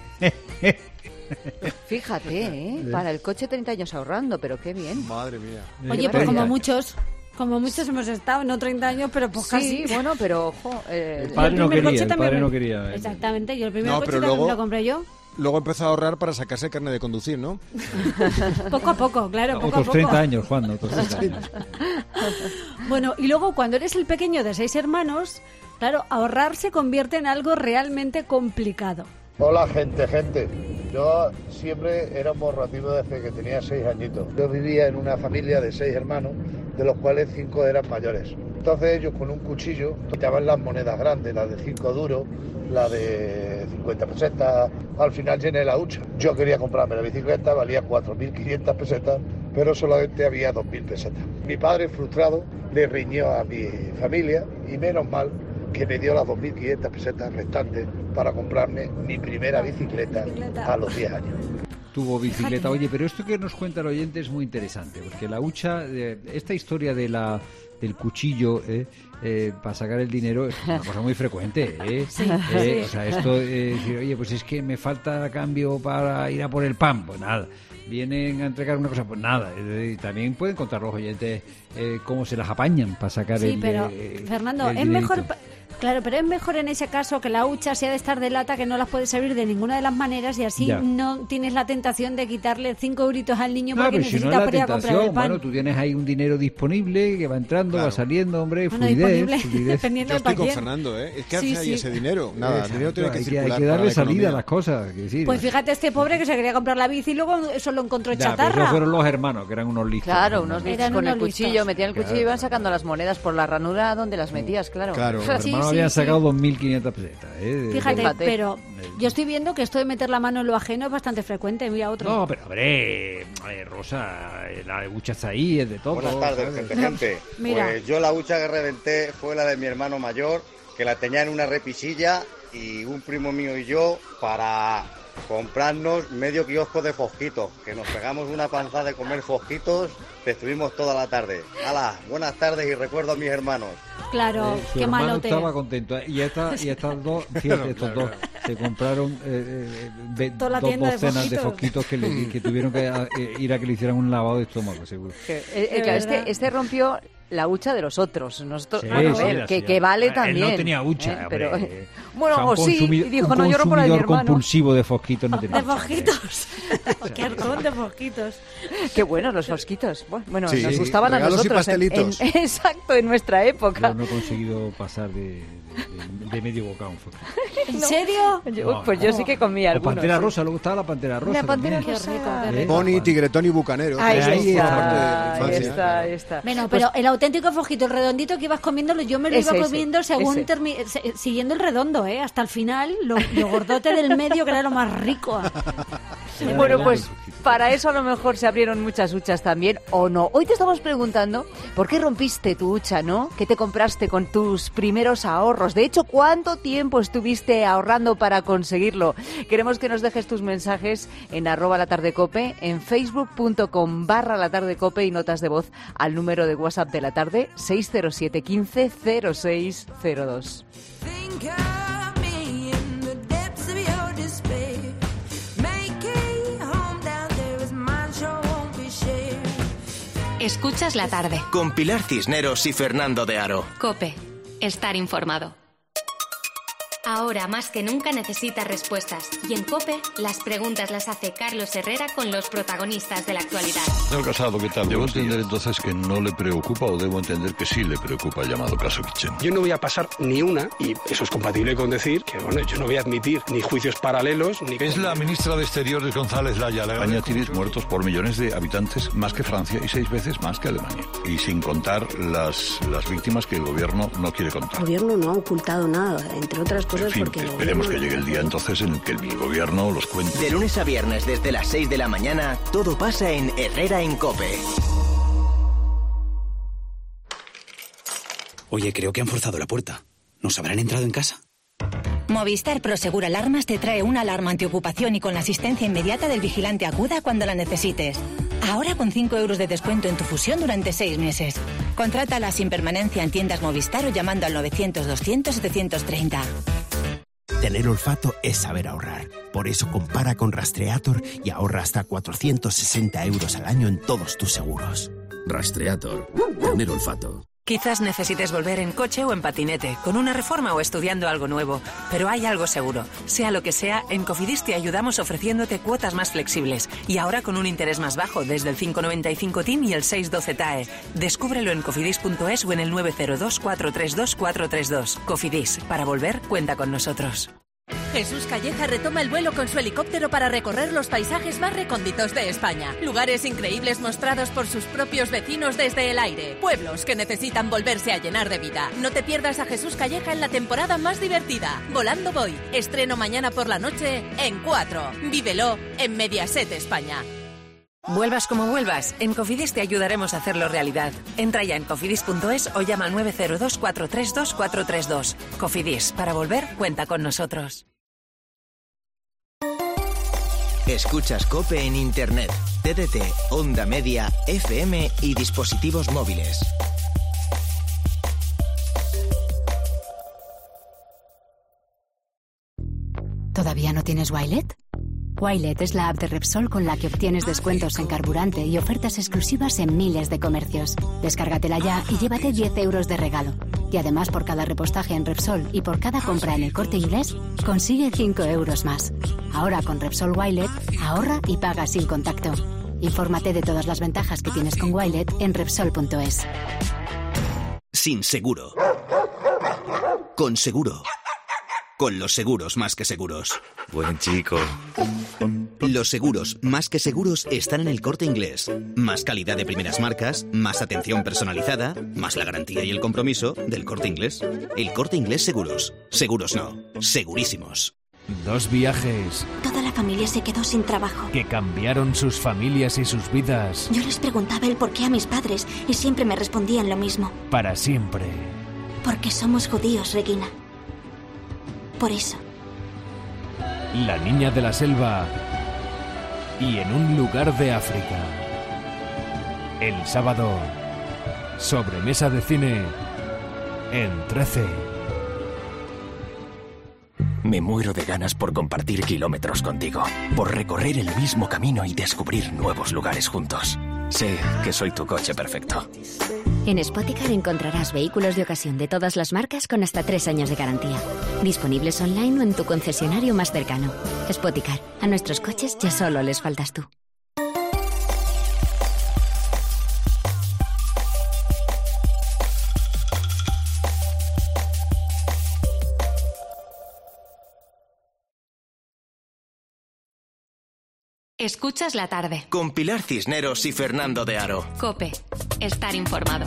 Fíjate, ¿eh? Para el coche treinta años ahorrando, pero qué bien. Madre mía. Oye, pues como muchos... Como muchos hemos estado, no treinta años, pero pues sí, casi. bueno, pero ojo... Eh, el padre, el no quería, el padre me... no quería. Exactamente, yo el primer no, coche pero también luego, me lo compré yo. Luego empezó a ahorrar para sacarse el carnet de conducir, ¿no? Poco a poco, claro, poco otros a poco. treinta años, Juan, otros treinta años. Bueno, y luego cuando eres el pequeño de seis hermanos, claro, ahorrar se convierte en algo realmente complicado. Hola, gente, gente. Yo siempre era un borrativo desde que tenía seis añitos. Yo vivía en una familia de seis hermanos, de los cuales cinco eran mayores. Entonces ellos con un cuchillo quitaban las monedas grandes, las de cinco duros, la de cincuenta pesetas. Al final llené la hucha. Yo quería comprarme la bicicleta, valía cuatro mil quinientas pesetas, pero solamente había dos mil pesetas. Mi padre, frustrado, le riñó a mi familia y menos mal que me dio las dos mil quinientas pesetas restantes para comprarme mi primera bicicleta, bicicleta. a los diez años. Tuvo bicicleta. Oye, pero esto que nos cuenta el oyente es muy interesante, porque la hucha, eh, esta historia de la del cuchillo eh, eh, para sacar el dinero es una cosa muy frecuente. Eh, sí, eh, sí. O sea, esto, eh, decir, oye, pues es que me falta cambio para ir a por el pan, pues nada. Vienen a entregar una cosa, pues nada. Y también pueden contar los oyentes eh, cómo se las apañan para sacar sí, el Sí, pero, eh, Fernando, el es dinerito. mejor... Claro, pero es mejor en ese caso que la hucha sea de estar de lata, que no las puedes servir de ninguna de las maneras, y así ya. no tienes la tentación de quitarle cinco euritos al niño No, porque pero si no necesita es la para ir a comprar el tentación, pan. bueno, tú tienes ahí un dinero disponible que va entrando, Claro. va saliendo, hombre, Bueno, fluidez, disponible, fluidez. dependiendo Yo de estoy para con quién. Fernando, ¿eh? Es que Sí, hace ahí sí. ese dinero. Nada, el Exacto, dinero tiene que hay circular hay que para darle la salida economía. a las cosas. Que decir, Pues fíjate, este pobre que se quería comprar la bici y luego eso lo encontró ya, pero chatarra. esos fueron los hermanos, que eran unos listos. Claro, unos listos Eran con el unos cuchillo, listos. metían el cuchillo Claro. y iban sacando las monedas por la ranura donde las metías, claro. Claro. Los Sí, hermanos sí, habían sí. sacado dos mil quinientas pesetas. ¿eh? De- Fíjate, Fíjate. pero yo estoy viendo que esto de meter la mano en lo ajeno es bastante frecuente. Mira otro. No, pero hombre, eh, Rosa, eh, la hucha está ahí, es de todo. Buenas tardes, ¿sabes? gente, gente. Mira. Pues yo la hucha que reventé fue la de mi hermano mayor, que la tenía en una repisilla, y un primo mío y yo para comprarnos medio kiosco de fosquitos, que nos pegamos una panza de comer fosquitos, que estuvimos toda la tarde. ¡Hala! Buenas tardes y recuerdo a mis hermanos. Claro, Eh, su qué hermano malote. estaba contento. Y, esta, y estas dos, fíjate, estos dos se compraron eh, eh, ve- Toda la dos tienda de docenas de fosquitos. fosquitos que, le- que tuvieron que eh, ir a que le hicieran un lavado de estómago, seguro. Que, eh, eh, claro, este, este rompió la hucha de los otros. Nosotros, Sí, bueno, sí, él, la que, suya. que vale Él también. no tenía hucha, ¿eh? hombre. Pero, O bueno, sea, un o sí, consumi- y dijo, un no lloro por la de mi consumidor hermano. compulsivo de fosquitos no tenía De hucha. fosquitos. Qué hartón de fosquitos. Qué buenos los fosquitos. Bueno, bueno, Sí, nos sí, gustaban a regalos y nosotros. en- pastelitos. en- exacto, en nuestra época. Yo no he conseguido pasar de, de, de medio bocado un fosquito. ¿En serio? Yo- No, pues yo sí que comía O algunos. pantera sí. rosa, luego estaba la pantera rosa. La pantera también. rosa. Qué rico, qué ¿Eh? rico. Boni, Tigretón y Bucanero. Ahí, que eso forma parte de la está, ahí infancia. está, ahí está. Bueno, Pues- pero el auténtico fosquito, el redondito que ibas comiéndolo, yo me lo Ese, iba ese, comiendo según ese. termi- se- siguiendo el redondo, ¿eh? Hasta el final, lo, lo gordote del medio, que era lo más rico. Bueno, pues para eso a lo mejor se abrieron muchas huchas también, o no. Hoy te estamos preguntando por qué rompiste tu hucha, ¿no? ¿Qué te compraste con tus primeros ahorros? De hecho, ¿cuánto tiempo estuviste ahorrando para conseguirlo? Queremos que nos dejes tus mensajes en arroba la tarde cope, en facebook.com barra la tarde cope y notas de voz al número de WhatsApp de la tarde seis cero siete quince cero seis cero dos. Escuchas la tarde. Con Pilar Cisneros y Fernando de Aro. Cope. Estar informado. Ahora más que nunca necesita respuestas. Y en COPE, las preguntas las hace Carlos Herrera con los protagonistas de la actualidad. Señor Casado, ¿qué tal? ¿Debo entender entonces que no le preocupa o debo entender que sí le preocupa el llamado caso Kitchen? Yo no voy a pasar ni una, y eso es compatible con decir que, bueno, yo no voy a admitir ni juicios paralelos, ni... Es la ministra de Exteriores, González Laya. España tiene muertos por millones de habitantes, más que Francia y seis veces más que Alemania. Y sin contar las, las víctimas que el gobierno no quiere contar. El gobierno no ha ocultado nada, entre otras cosas en fin, porque... Esperemos que llegue el día entonces en el que el gobierno los cuente. De lunes a viernes desde las seis de la mañana, todo pasa en Herrera en COPE. Oye, creo que han forzado la puerta. ¿Nos habrán entrado en casa? Movistar Prosegur Alarmas te trae una alarma antiocupación y con la asistencia inmediata del vigilante aguda cuando la necesites. Ahora con cinco euros de descuento en tu fusión durante seis meses. Contrátala sin permanencia en tiendas Movistar o llamando al novecientos doscientos setecientos treinta. Tener olfato es saber ahorrar. Por eso compara con Rastreator y ahorra hasta cuatrocientos sesenta euros al año en todos tus seguros. Rastreator. Tener olfato. Quizás necesites volver en coche o en patinete, con una reforma o estudiando algo nuevo. Pero hay algo seguro. Sea lo que sea, en Cofidis te ayudamos ofreciéndote cuotas más flexibles. Y ahora con un interés más bajo, desde el cinco noventa y cinco T I M y el seis doce T A E. Descúbrelo en cofidis punto es o en el nueve cero dos, cuatro tres dos, cuatro tres dos. Cofidis, para volver, cuenta con nosotros. Jesús Calleja retoma el vuelo con su helicóptero para recorrer los paisajes más recónditos de España. Lugares increíbles mostrados por sus propios vecinos desde el aire. Pueblos que necesitan volverse a llenar de vida. No te pierdas a Jesús Calleja en la temporada más divertida. Volando Voy. Estreno mañana por la noche en cuatro. Vívelo en Mediaset España. Vuelvas como vuelvas, en Cofidis te ayudaremos a hacerlo realidad. Entra ya en cofidis punto es o llama al nueve cero dos, cuatro tres dos, cuatro tres dos. Cofidis, para volver, cuenta con nosotros. Escuchas COPE en Internet, T D T, Onda Media, F M y dispositivos móviles. ¿Todavía no tienes Wilet? Wilet es la app de Repsol con la que obtienes descuentos en carburante y ofertas exclusivas en miles de comercios. Descárgatela ya y llévate diez euros de regalo. Y además, por cada repostaje en Repsol y por cada compra en El Corte Inglés, consigue cinco euros más. Ahora con Repsol Wilet, ahorra y paga sin contacto. Infórmate de todas las ventajas que tienes con Wilet en Repsol punto es. Sin seguro. Con seguro. Con los seguros más que seguros. Buen chico. Los seguros más que seguros están en El Corte Inglés. Más calidad de primeras marcas, más atención personalizada, más la garantía y el compromiso del Corte Inglés. El Corte Inglés Seguros. Seguros no, segurísimos. Dos viajes. Toda la familia se quedó sin trabajo. Que cambiaron sus familias y sus vidas. Yo les preguntaba el porqué a mis padres y siempre me respondían lo mismo. Para siempre. Porque somos judíos, Regina. Por eso. La niña de la selva y en un lugar de África. El sábado, sobremesa de cine en trece. Me muero de ganas por compartir kilómetros contigo, por recorrer el mismo camino y descubrir nuevos lugares juntos. Sé que soy tu coche perfecto. En Spoticar encontrarás vehículos de ocasión de todas las marcas con hasta tres años de garantía. Disponibles online o en tu concesionario más cercano. Spoticar. A nuestros coches ya solo les faltas tú. Escuchas la tarde. Con Pilar Cisneros y Fernando de Aro. COPE. Estar informado.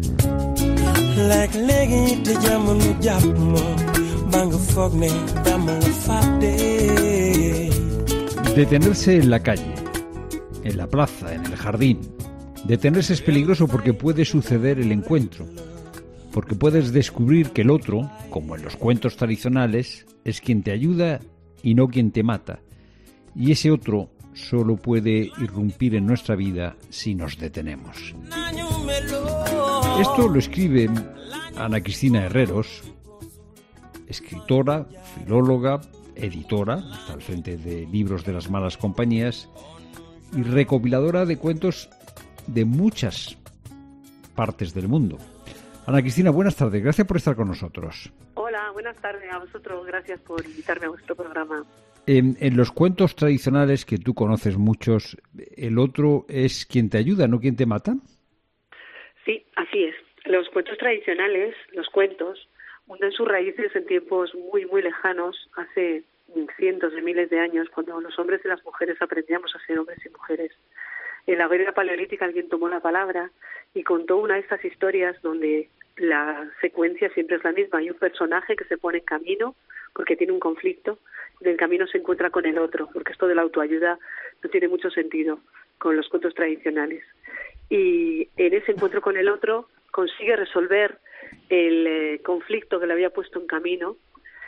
Detenerse en la calle, en la plaza, en el jardín. Detenerse es peligroso porque puede suceder el encuentro. Porque puedes descubrir que el otro, como en los cuentos tradicionales, es quien te ayuda y no quien te mata. Y ese otro solo puede irrumpir en nuestra vida si nos detenemos. Esto lo escribe Ana Cristina Herreros, escritora, filóloga, editora, está al frente de Libros de las Malas Compañías y recopiladora de cuentos de muchas partes del mundo. Ana Cristina, buenas tardes, gracias por estar con nosotros. Hola, buenas tardes a vosotros. Gracias por invitarme a vuestro programa. En, en los cuentos tradicionales, que tú conoces muchos, ¿el otro es quien te ayuda, no quien te mata? Sí, así es. Los cuentos tradicionales, los cuentos, hunden sus raíces en tiempos muy, muy lejanos, hace cientos de miles de años, cuando los hombres y las mujeres aprendíamos a ser hombres y mujeres. En la era paleolítica alguien tomó la palabra y contó una de estas historias donde la secuencia siempre es la misma. Hay un personaje que se pone en camino porque tiene un conflicto, y en el camino se encuentra con el otro, porque esto de la autoayuda no tiene mucho sentido con los cuentos tradicionales. Y en ese encuentro con el otro consigue resolver el eh, conflicto que le había puesto en camino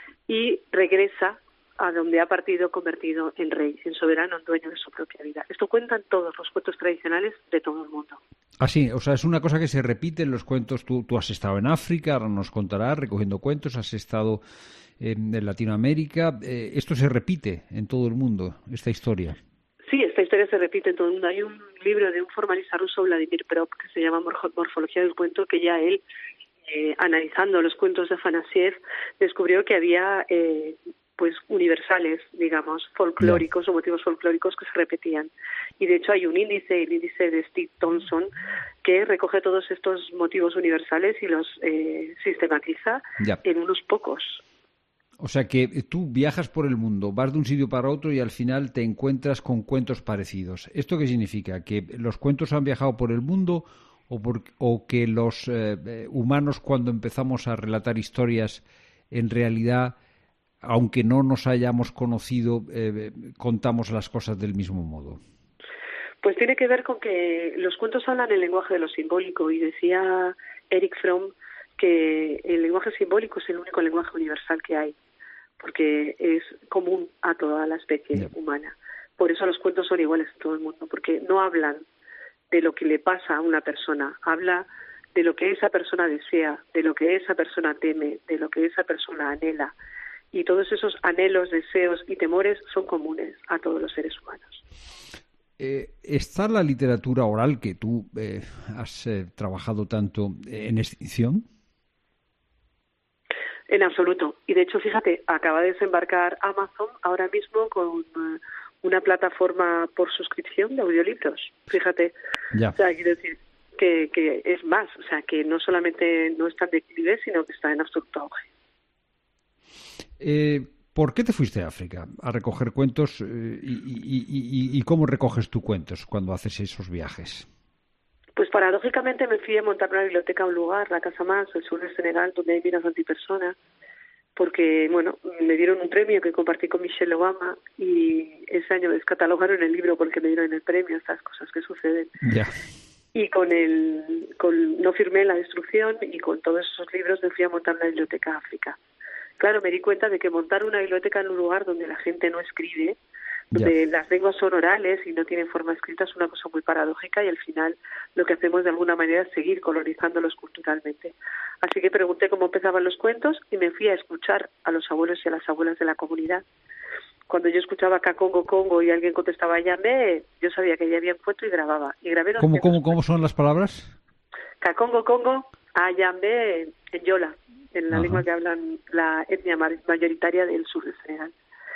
y regresa a donde ha partido convertido en rey, en soberano, en dueño de su propia vida. Esto cuentan todos los cuentos tradicionales de todo el mundo. Ah, sí, o sea, es una cosa que se repite en los cuentos. Tú, tú has estado en África, ahora nos contarás, recogiendo cuentos, has estado en, en Latinoamérica. Eh, esto se repite en todo el mundo, esta historia. Sí, esta historia se repite en todo el mundo. Hay un libro de un formalista ruso, Vladimir Prop, que se llama Morfología del cuento, que ya él, eh, analizando los cuentos de Afanasiev, descubrió que había eh, pues universales, digamos, folclóricos yeah. o motivos folclóricos que se repetían. Y de hecho hay un índice, el índice de Steve Thompson, que recoge todos estos motivos universales y los eh, sistematiza yeah. en unos pocos. O sea que tú viajas por el mundo, vas de un sitio para otro y al final te encuentras con cuentos parecidos. ¿Esto qué significa? ¿Que los cuentos han viajado por el mundo o, por, o que los eh, humanos, cuando empezamos a relatar historias, en realidad, aunque no nos hayamos conocido, eh, contamos las cosas del mismo modo? Pues tiene que ver con que los cuentos hablan el lenguaje de lo simbólico, y decía Eric Fromm que el lenguaje simbólico es el único lenguaje universal que hay, porque es común a toda la especie yeah. humana. Por eso los cuentos son iguales en todo el mundo, porque no hablan de lo que le pasa a una persona, habla de lo que esa persona desea, de lo que esa persona teme, de lo que esa persona anhela. Y todos esos anhelos, deseos y temores son comunes a todos los seres humanos. Eh, ¿Está la literatura oral, que tú eh, has eh, trabajado tanto, en extinción? En absoluto. Y de hecho, fíjate, acaba de desembarcar Amazon ahora mismo con uh, una plataforma por suscripción de audiolibros. Fíjate. Ya. O sea, quiero decir que, que es más. O sea, que no solamente no está en declive, sino que está en absoluto auge. Eh, ¿Por qué te fuiste a África a recoger cuentos? Eh, y, y, y, ¿Y cómo recoges tus cuentos cuando haces esos viajes? Pues paradójicamente me fui a montar una biblioteca a un lugar, la Casa Más, el sur de Senegal, donde hay minas antipersona, porque, bueno, me dieron un premio que compartí con Michelle Obama y ese año me descatalogaron el libro porque me dieron el premio, estas cosas que suceden. Ya. Y con el, con, no firmé la destrucción y con todos esos libros me fui a montar una biblioteca a África. Claro, me di cuenta de que montar una biblioteca en un lugar donde la gente no escribe, donde yeah. las lenguas son orales y no tienen forma escrita, es una cosa muy paradójica, y al final lo que hacemos de alguna manera es seguir colonizándolos culturalmente. Así que pregunté cómo empezaban los cuentos y me fui a escuchar a los abuelos y a las abuelas de la comunidad. Cuando yo escuchaba Kakongo Congo y alguien contestaba Yambe, yo sabía que ya había un cuento y grababa. Y grabé los ¿Cómo, cómo, ¿Cómo son las palabras? Kakongo Congo, Ayambe en Yola, en la Ajá. lengua que hablan la etnia mayoritaria del sur de Senegal.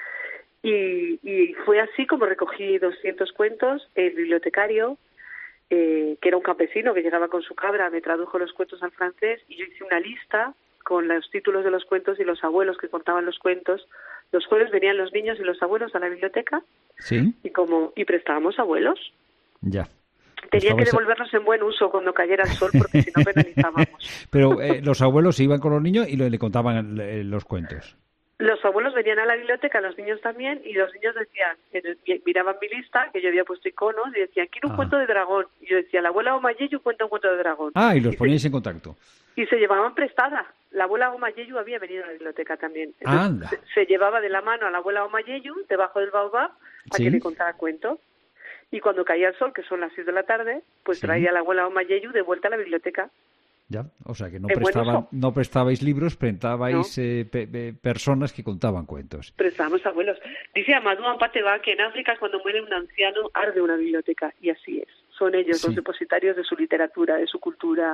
Y, y fue así como recogí doscientos cuentos. El bibliotecario, eh, que era un campesino que llegaba con su cabra, me tradujo los cuentos al francés y yo hice una lista con los títulos de los cuentos y los abuelos que contaban los cuentos. Los jueves venían los niños y los abuelos a la biblioteca. ¿Sí? Y como y prestábamos abuelos. Ya. Tenía que devolverlos en buen uso cuando cayera el sol, porque si no penalizábamos. Pero eh, los abuelos iban con los niños y le, le contaban eh, los cuentos. Los abuelos venían a la biblioteca, los niños también, y los niños decían, miraban mi lista, que yo había puesto iconos, y decían, quiero un ah. cuento de dragón. Y yo decía, la abuela Omayeyu cuenta un cuento de dragón. Ah, y los y poníais se, en contacto. Y se llevaban prestadas. La abuela Omayeyu había venido a la biblioteca también. Entonces, se, se llevaba de la mano a la abuela Omayeyu, debajo del baobab, a ¿Sí? que le contara cuentos. Y cuando caía el sol, que son las seis de la tarde, pues ¿Sí? traía a la abuela Omayeyu de vuelta a la biblioteca. Ya, o sea que no, prestaban, no prestabais libros, prestabais no. eh, pe, pe, personas que contaban cuentos. Prestábamos abuelos. Dice Amadou Ampateba que en África cuando muere un anciano arde una biblioteca, y así es. Son ellos sí. los depositarios de su literatura, de su cultura,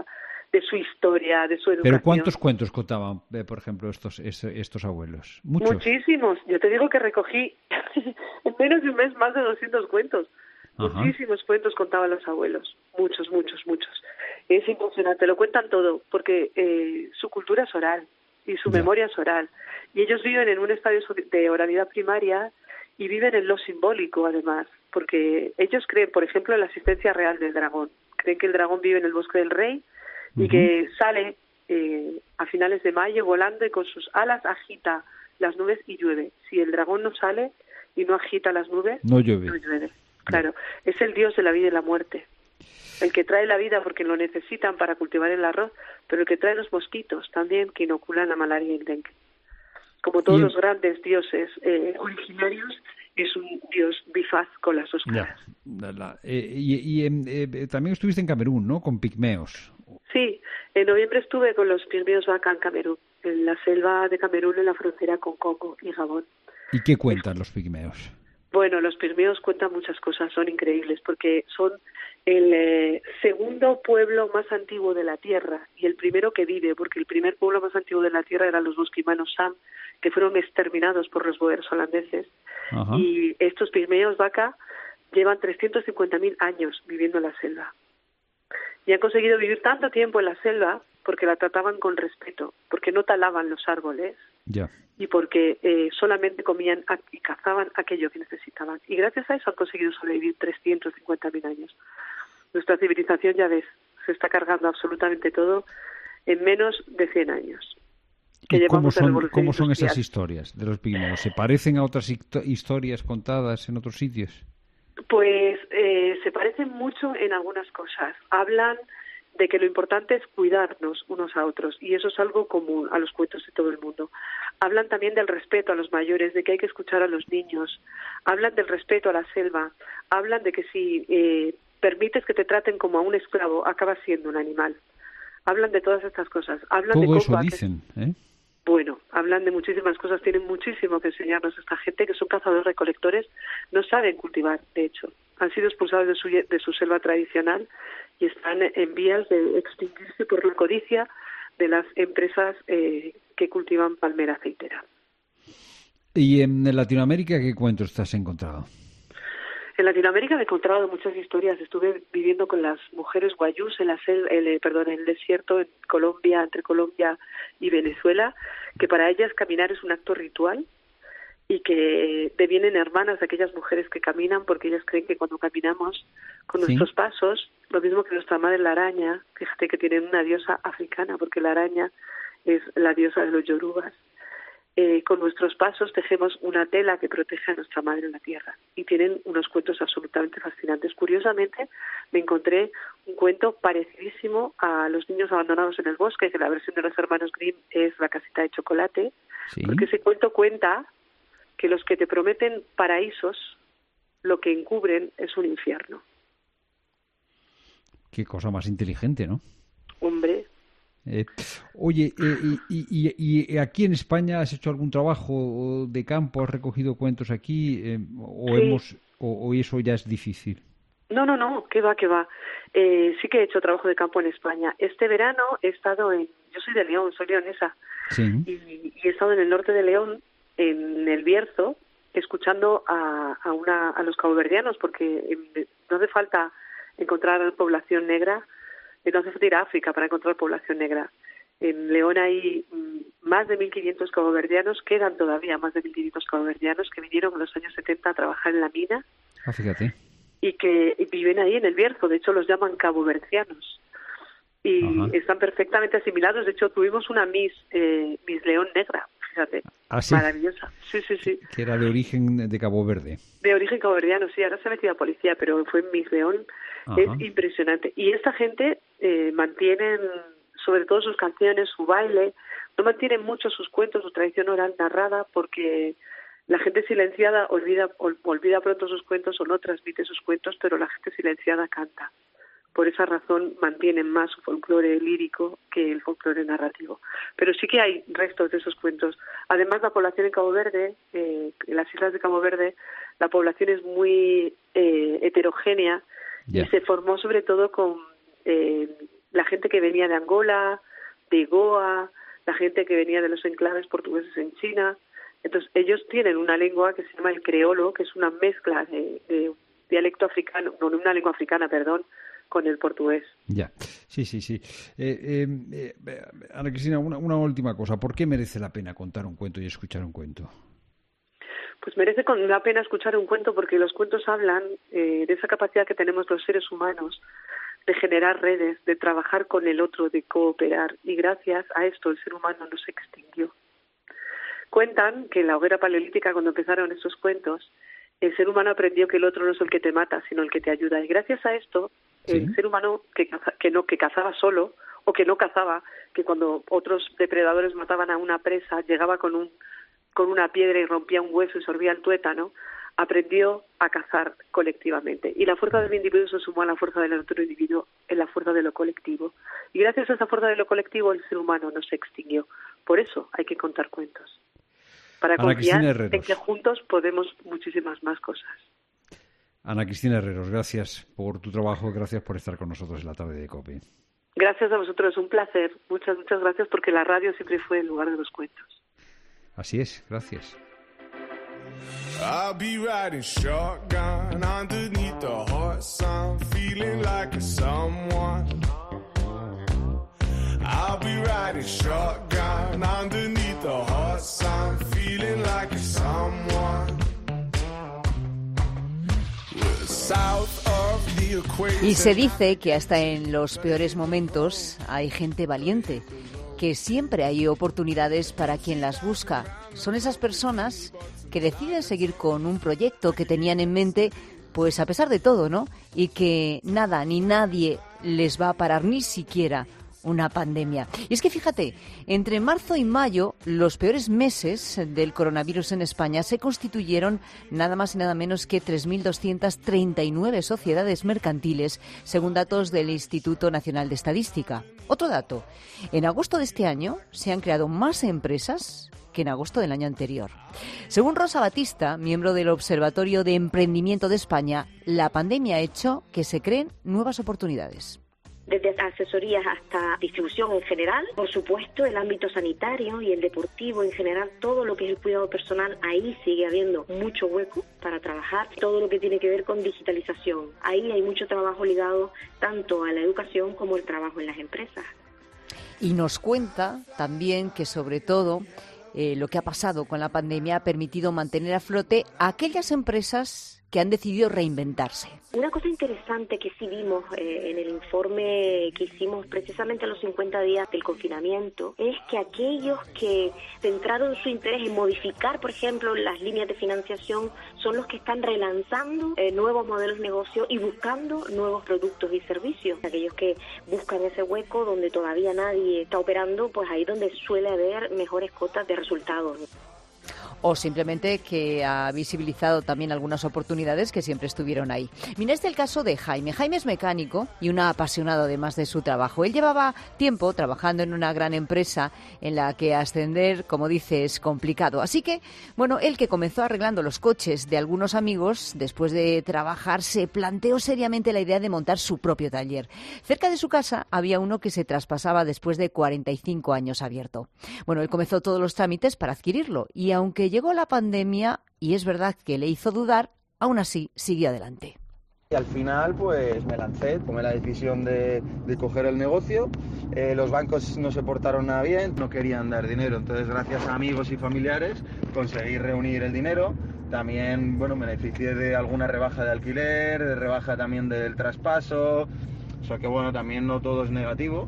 de su historia, de su educación. ¿Pero cuántos cuentos contaban, eh, por ejemplo, estos, estos abuelos? ¿Muchos? Muchísimos. Yo te digo que recogí en menos de un mes más de doscientos cuentos. Ajá. Muchísimos cuentos contaban los abuelos. Muchos, muchos, muchos. Es impresionante. Lo cuentan todo, porque eh, su cultura es oral y su ya. memoria es oral. Y ellos viven en un estadio de oralidad primaria y viven en lo simbólico, además, porque ellos creen, por ejemplo, en la existencia real del dragón. Creen que el dragón vive en el bosque del rey y uh-huh. que sale eh, a finales de mayo volando y con sus alas agita las nubes y llueve. Si el dragón no sale y no agita las nubes, no llueve. No llueve. Claro, es el dios de la vida y la muerte. El que trae la vida porque lo necesitan para cultivar el arroz, pero el que trae los mosquitos también que inoculan la malaria y el dengue. Como todos y... los grandes dioses eh, originarios, es un dios bifaz con las dos caras. La, la, eh, y y eh, también estuviste en Camerún, ¿no? Con pigmeos. Sí, en noviembre estuve con los pigmeos Baka en Camerún, en la selva de Camerún, en la frontera con Congo y Gabón. ¿Y qué cuentan los pigmeos? Bueno, los pigmeos cuentan muchas cosas, son increíbles, porque son el eh, segundo pueblo más antiguo de la Tierra y el primero que vive, porque el primer pueblo más antiguo de la Tierra eran los bosquimanos Sam, que fueron exterminados por los boeros holandeses. Ajá. Y estos pigmeos Baka llevan trescientos cincuenta mil años viviendo en la selva. Y han conseguido vivir tanto tiempo en la selva porque la trataban con respeto, porque no talaban los árboles. Ya. Y porque eh, solamente comían y cazaban aquello que necesitaban. Y gracias a eso han conseguido sobrevivir trescientos cincuenta mil años. Nuestra civilización, ya ves, se está cargando absolutamente todo en menos de cien años. Que ¿Y cómo son, cómo son esas historias de los pigmeos? ¿Se parecen a otras historias contadas en otros sitios? Pues eh, se parecen mucho en algunas cosas. Hablan de que lo importante es cuidarnos unos a otros, y eso es algo común a los cuentos de todo el mundo. Hablan también del respeto a los mayores, de que hay que escuchar a los niños. Hablan del respeto a la selva. Hablan de que si eh, permites que te traten como a un esclavo, acabas siendo un animal. Hablan de todas estas cosas. Hablan todo de eso dicen, ¿eh? Bueno, hablan de muchísimas cosas, tienen muchísimo que enseñarnos. Esta gente que son cazadores-recolectores no saben cultivar, de hecho. Han sido expulsados de su, de su selva tradicional y están en vías de extinguirse por la codicia de las empresas eh, que cultivan palmera aceitera. ¿Y en Latinoamérica qué cuentos te has encontrado? En Latinoamérica me he encontrado muchas historias. Estuve viviendo con las mujeres guayús en la sel, el, perdón, en el desierto, en Colombia, entre Colombia y Venezuela, que para ellas caminar es un acto ritual y que devienen hermanas de aquellas mujeres que caminan, porque ellas creen que cuando caminamos con ¿Sí? nuestros pasos, lo mismo que nuestra madre la araña, fíjate que tienen una diosa africana, porque la araña es la diosa de los yorubas. Eh, con nuestros pasos tejemos una tela que protege a nuestra madre en la tierra, y tienen unos cuentos absolutamente fascinantes. Curiosamente, me encontré un cuento parecidísimo a Los niños abandonados en el bosque, que la versión de los hermanos Grimm es La casita de chocolate, ¿Sí? porque ese cuento cuenta que los que te prometen paraísos, lo que encubren es un infierno. Qué cosa más inteligente, ¿no? Hombre. Eh, oye, eh, y, y, y aquí en España has hecho algún trabajo de campo? ¿Has recogido cuentos aquí? Eh, o, sí. hemos, o, o eso ya es difícil? No, no, no, que va, que va. Eh, sí que he hecho trabajo de campo en España. Este verano he estado en... Yo soy de León, soy leonesa. Sí. Y, y he estado en el norte de León, en el Bierzo, escuchando a, a, una, a los caboverdianos, porque no hace falta encontrar población negra, no hace falta ir a África para encontrar población negra. En León hay más de mil quinientos caboverdianos, quedan todavía más de mil quinientos caboverdianos que vinieron en los años setenta a trabajar en la mina. Ah, fíjate. Y que viven ahí en el Bierzo, de hecho los llaman caboverdianos. Y Ajá. están perfectamente asimilados. De hecho, tuvimos una Miss, eh, Miss León negra, fíjate. ¿Ah, sí? Maravillosa. Sí, sí, sí. Que era de origen de Cabo Verde. De origen caboverdiano, sí. Ahora se ha metido a policía, pero fue Miss León. Ajá. Es impresionante. Y esta gente eh, mantienen, sobre todo sus canciones, su baile, no mantienen mucho sus cuentos, su tradición oral narrada, porque la gente silenciada olvida, olvida pronto sus cuentos o no transmite sus cuentos, pero la gente silenciada canta. Por esa razón mantienen más su folclore lírico que el folclore narrativo. Pero sí que hay restos de esos cuentos. Además, la población en Cabo Verde, eh, en las islas de Cabo Verde, la población es muy eh, heterogénea yeah. y se formó sobre todo con eh, la gente que venía de Angola, de Goa, la gente que venía de los enclaves portugueses en China. Entonces, ellos tienen una lengua que se llama el creolo, que es una mezcla de, de dialecto africano, no, una lengua africana, perdón, con el portugués. Ya, sí, sí, sí. Eh, eh, eh, Ana Cristina, una, una última cosa. ¿Por qué merece la pena contar un cuento y escuchar un cuento? Pues merece con la pena escuchar un cuento porque los cuentos hablan eh, de esa capacidad que tenemos los seres humanos de generar redes, de trabajar con el otro, de cooperar. Y gracias a esto el ser humano no se extinguió. Cuentan que en la hoguera paleolítica, cuando empezaron estos cuentos, el ser humano aprendió que el otro no es el que te mata, sino el que te ayuda. Y gracias a esto, ¿sí? El ser humano que, caza, que, no, que cazaba solo o que no cazaba, que cuando otros depredadores mataban a una presa, llegaba con un con una piedra y rompía un hueso y sorbía el tuétano, aprendió a cazar colectivamente. Y la fuerza del individuo se sumó a la fuerza del otro individuo en la fuerza de lo colectivo. Y gracias a esa fuerza de lo colectivo, el ser humano no se extinguió. Por eso hay que contar cuentos. Para Ana confiar Cristina en que juntos podemos muchísimas más cosas. Ana Cristina Herreros, gracias por tu trabajo, gracias por estar con nosotros en la tarde de COPE. Gracias a vosotros, un placer. Muchas, muchas gracias, porque la radio siempre fue el lugar de los cuentos. Así es, gracias. I'll be riding shotgun underneath the hot sun, feeling like a someone. I'll be riding shotgun underneath the hot sun, feeling like a someone. South of the equator. Y se dice que hasta en los peores momentos hay gente valiente, que siempre hay oportunidades para quien las busca. Son esas personas que deciden seguir con un proyecto que tenían en mente, pues a pesar de todo, ¿no? Y que nada ni nadie les va a parar, ni siquiera una pandemia. Y es que fíjate, entre marzo y mayo, los peores meses del coronavirus en España, se constituyeron nada más y nada menos que tres mil doscientas treinta y nueve sociedades mercantiles, según datos del Instituto Nacional de Estadística. Otro dato, en agosto de este año se han creado más empresas que en agosto del año anterior. Según Rosa Batista, miembro del Observatorio de Emprendimiento de España, la pandemia ha hecho que se creen nuevas oportunidades. Desde asesorías hasta distribución en general, por supuesto el ámbito sanitario y el deportivo en general, todo lo que es el cuidado personal, ahí sigue habiendo mucho hueco para trabajar, todo lo que tiene que ver con digitalización, ahí hay mucho trabajo ligado tanto a la educación como el trabajo en las empresas. Y nos cuenta también que sobre todo eh, lo que ha pasado con la pandemia ha permitido mantener a flote a aquellas empresas que han decidido reinventarse. Una cosa interesante que sí vimos eh, en el informe que hicimos precisamente a los cincuenta días del confinamiento es que aquellos que centraron su interés en modificar, por ejemplo, las líneas de financiación, son los que están relanzando eh, nuevos modelos de negocio y buscando nuevos productos y servicios. Aquellos que buscan ese hueco donde todavía nadie está operando, pues ahí donde suele haber mejores cotas de resultados. O simplemente que ha visibilizado también algunas oportunidades que siempre estuvieron ahí. Mira, este es el caso de Jaime. Jaime es mecánico y un apasionado además de su trabajo. Él llevaba tiempo trabajando en una gran empresa en la que ascender, como dice, es complicado. Así que, bueno, él que comenzó arreglando los coches de algunos amigos, después de trabajar, se planteó seriamente la idea de montar su propio taller. Cerca de su casa había uno que se traspasaba después de cuarenta y cinco años abierto. Bueno, él comenzó todos los trámites para adquirirlo y aunque llegó la pandemia, y es verdad que le hizo dudar, aún así siguió adelante. Y al final pues me lancé, tomé la decisión de, de coger el negocio. Eh, los bancos no se portaron nada bien, no querían dar dinero, entonces gracias a amigos y familiares conseguí reunir el dinero. También, bueno, me beneficié de alguna rebaja de alquiler, de rebaja también del traspaso, o sea que bueno, también no todo es negativo.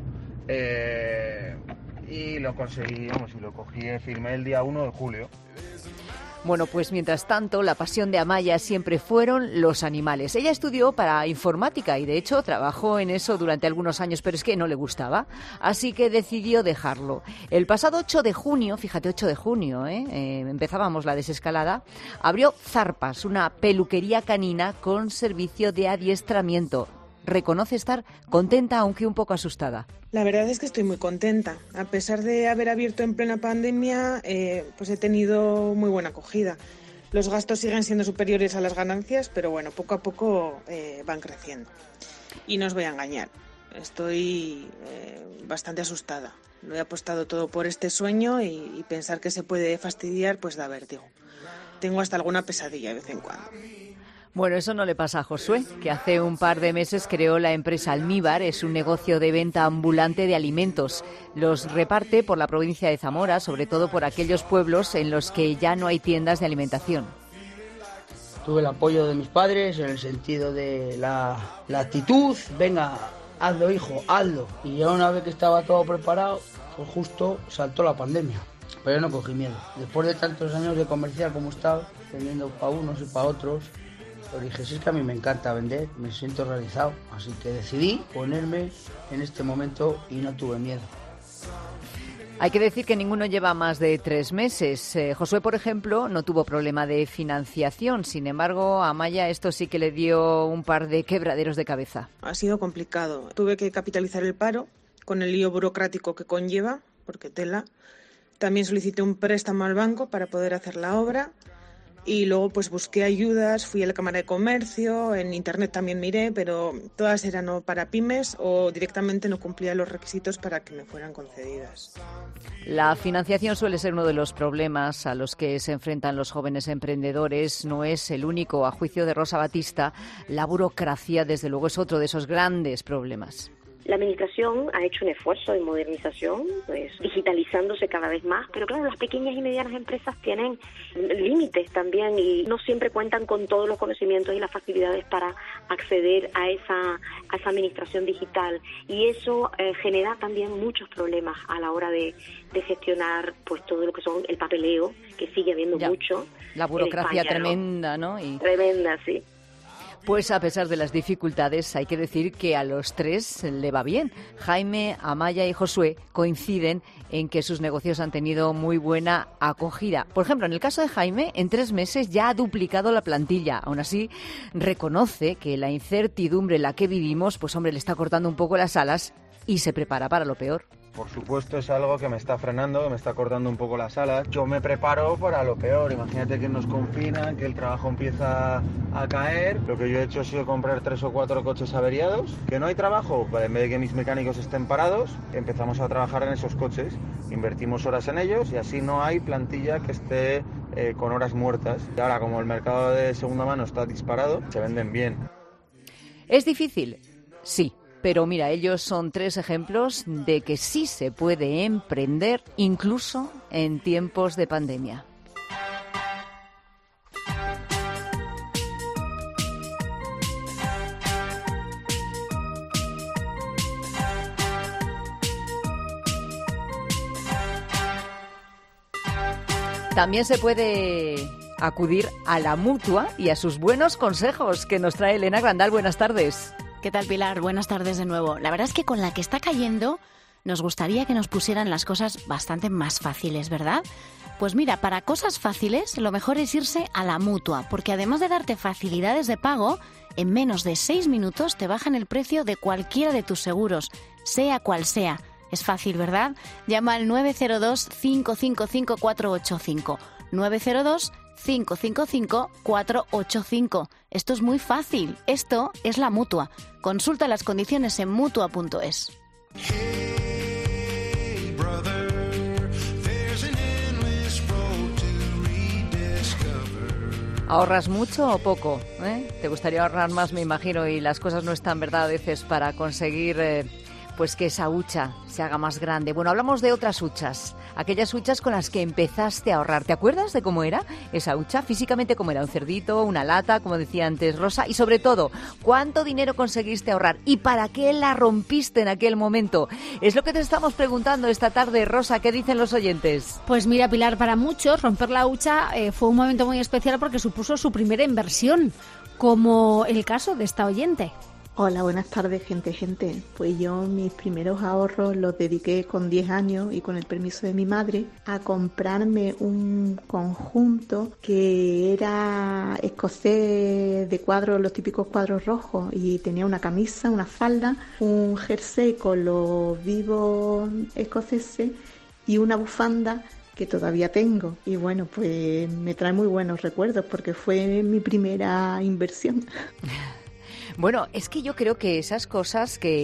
Eh, y lo conseguí, vamos, y lo cogí, firmé el día uno de julio. Bueno, pues mientras tanto, la pasión de Amaya siempre fueron los animales. Ella estudió para informática y de hecho trabajó en eso durante algunos años, pero es que no le gustaba, así que decidió dejarlo. El pasado ocho de junio, fíjate, ocho de junio, ¿eh? Eh, empezábamos la desescalada, abrió Zarpas, una peluquería canina con servicio de adiestramiento. Reconoce estar contenta, aunque un poco asustada. La verdad es que estoy muy contenta. A pesar de haber abierto en plena pandemia, eh, pues he tenido muy buena acogida. Los gastos siguen siendo superiores a las ganancias, pero bueno, poco a poco eh, van creciendo. Y no os voy a engañar, estoy eh, bastante asustada. Lo he apostado todo por este sueño y, y pensar que se puede fastidiar pues da vértigo. Tengo hasta alguna pesadilla de vez en cuando. Bueno, eso no le pasa a Josué, que hace un par de meses creó la empresa Almíbar. Es un negocio de venta ambulante de alimentos. Los reparte por la provincia de Zamora, sobre todo por aquellos pueblos en los que ya no hay tiendas de alimentación. Tuve el apoyo de mis padres en el sentido de la, la actitud, venga, hazlo hijo, hazlo. Y ya una vez que estaba todo preparado, pues justo saltó la pandemia. Pero yo no cogí miedo. Después de tantos años de comercial como he estado, vendiendo para unos y para otros, pues dije, si es que a mí me encanta vender, me siento realizado. Así que decidí ponerme en este momento y no tuve miedo. Hay que decir que ninguno lleva más de tres meses. Eh, Josué, por ejemplo, no tuvo problema de financiación. Sin embargo, a Amaya esto sí que le dio un par de quebraderos de cabeza. Ha sido complicado. Tuve que capitalizar el paro con el lío burocrático que conlleva, porque tela. También solicité un préstamo al banco para poder hacer la obra. Y luego pues busqué ayudas, fui a la Cámara de Comercio, en Internet también miré, pero todas eran o para pymes o directamente no cumplían los requisitos para que me fueran concedidas. La financiación suele ser uno de los problemas a los que se enfrentan los jóvenes emprendedores. No es el único. A juicio de Rosa Batista, la burocracia, desde luego, es otro de esos grandes problemas. La Administración ha hecho un esfuerzo de modernización, pues digitalizándose cada vez más, pero claro, las pequeñas y medianas empresas tienen límites también y no siempre cuentan con todos los conocimientos y las facilidades para acceder a esa, a esa administración digital, y eso eh, genera también muchos problemas a la hora de, de gestionar pues todo lo que son el papeleo, que sigue habiendo ya, mucho. La burocracia España, tremenda, ¿no? Y... Tremenda, sí. Pues a pesar de las dificultades, hay que decir que a los tres le va bien. Jaime, Amaya y Josué coinciden en que sus negocios han tenido muy buena acogida. Por ejemplo, en el caso de Jaime, en tres meses ya ha duplicado la plantilla. Aún así, reconoce que la incertidumbre en la que vivimos, pues hombre, le está cortando un poco las alas y se prepara para lo peor. Por supuesto es algo que me está frenando, que me está cortando un poco las alas. Yo me preparo para lo peor. Imagínate que nos confinan, que el trabajo empieza a caer. Lo que yo he hecho ha sido comprar tres o cuatro coches averiados. Que no hay trabajo, en vez de que mis mecánicos estén parados, empezamos a trabajar en esos coches. Invertimos horas en ellos y así no hay plantilla que esté eh, con horas muertas. Y ahora, como el mercado de segunda mano está disparado, se venden bien. ¿Es difícil? Sí. Pero mira, ellos son tres ejemplos de que sí se puede emprender incluso en tiempos de pandemia. También se puede acudir a la Mutua y a sus buenos consejos que nos trae Elena Grandal. Buenas tardes. ¿Qué tal, Pilar? Buenas tardes de nuevo. La verdad es que con la que está cayendo nos gustaría que nos pusieran las cosas bastante más fáciles, ¿verdad? Pues mira, para cosas fáciles lo mejor es irse a la Mutua, porque además de darte facilidades de pago, en menos de seis minutos te bajan el precio de cualquiera de tus seguros, sea cual sea. Es fácil, ¿verdad? Llama al nueve cero dos, cinco cinco cinco, cuatro ocho cinco. nueve cero dos, cinco cinco cinco, cuatro ocho cinco. Esto es muy fácil. Esto es la Mutua. Consulta las condiciones en mutua punto es. ¿Ahorras mucho o poco? ¿Eh? ¿Te gustaría ahorrar más, me imagino, y las cosas no están, verdad, a veces para conseguir eh, pues que esa hucha se haga más grande? Bueno, hablamos de otras huchas, aquellas huchas con las que empezaste a ahorrar. ¿Te acuerdas de cómo era esa hucha? Físicamente, ¿cómo era? Un cerdito, una lata, como decía antes Rosa, y sobre todo, ¿cuánto dinero conseguiste ahorrar? ¿Y para qué la rompiste en aquel momento? Es lo que te estamos preguntando esta tarde. Rosa, ¿qué dicen los oyentes? Pues mira, Pilar, para muchos romper la hucha eh, fue un momento muy especial porque supuso su primera inversión, como el caso de esta oyente. Hola, buenas tardes, gente, gente. Pues yo mis primeros ahorros los dediqué con diez años y con el permiso de mi madre a comprarme un conjunto que era escocés de cuadros, los típicos cuadros rojos, y tenía una camisa, una falda, un jersey con los vivos escoceses y una bufanda que todavía tengo. Y bueno, pues me trae muy buenos recuerdos porque fue mi primera inversión. Bueno, es que yo creo que esas cosas que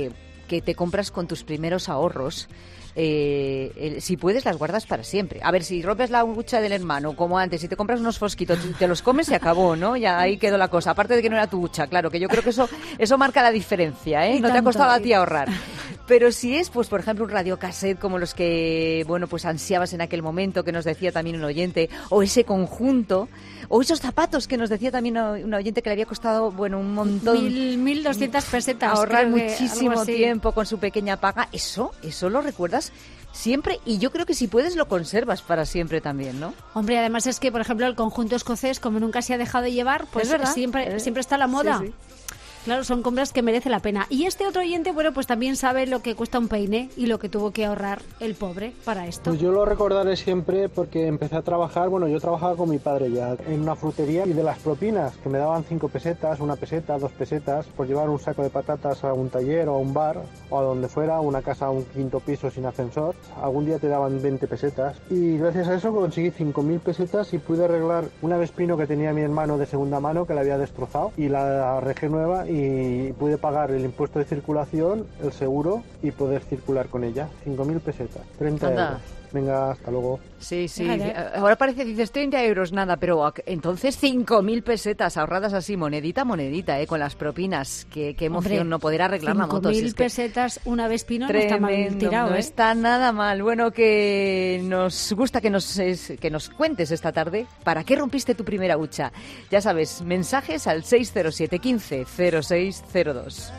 que te compras con tus primeros ahorros, eh, el, si puedes las guardas para siempre. A ver, si rompes la hucha del hermano, como antes, si te compras unos fosquitos, te los comes y acabó, ¿no? Ya ahí quedó la cosa. Aparte de que no era tu hucha, claro, que yo creo que eso eso marca la diferencia, ¿eh? No te ha costado a ti ahorrar. Pero si es, pues por ejemplo, un radiocassette como los que, bueno, pues ansiabas en aquel momento, que nos decía también un oyente, o ese conjunto, o esos zapatos que nos decía también un oyente que le había costado, bueno, un montón. Mil, mil doscientas pesetas. Ahorrar muchísimo tiempo con su pequeña paga. Eso, eso lo recuerdas siempre, y yo creo que si puedes lo conservas para siempre también, ¿no? Hombre, además es que, por ejemplo, el conjunto escocés, como nunca se ha dejado de llevar, pues siempre, eh, siempre está a la moda. Sí, sí. Claro, son compras que merece la pena. Y este otro oyente, bueno, pues también sabe lo que cuesta un peine y lo que tuvo que ahorrar el pobre para esto. Pues yo lo recordaré siempre porque empecé a trabajar, bueno, yo trabajaba con mi padre ya en una frutería, y de las propinas, que me daban cinco pesetas, una peseta, dos pesetas, por llevar un saco de patatas a un taller o a un bar o a donde fuera, una casa a un quinto piso sin ascensor, algún día te daban veinte pesetas. Y gracias a eso conseguí cinco mil pesetas y pude arreglar una Vespino que tenía mi hermano de segunda mano, que la había destrozado, y la arreglé nueva, y y pude pagar el impuesto de circulación, el seguro, y poder circular con ella. cinco mil pesetas, treinta euros. Venga, hasta luego. Sí, sí. Ahora parece que dices treinta euros, nada, pero entonces cinco mil pesetas ahorradas así, monedita, monedita, ¿eh? Con las propinas. Qué, qué emoción. Hombre, no poder arreglar la moto. cinco mil pesetas una Vespino no está mal tirado, no ¿eh? está nada mal. Bueno, que nos gusta que nos, que nos cuentes esta tarde para qué rompiste tu primera hucha. Ya sabes, mensajes al seis cero siete, quince, cero seis cero dos.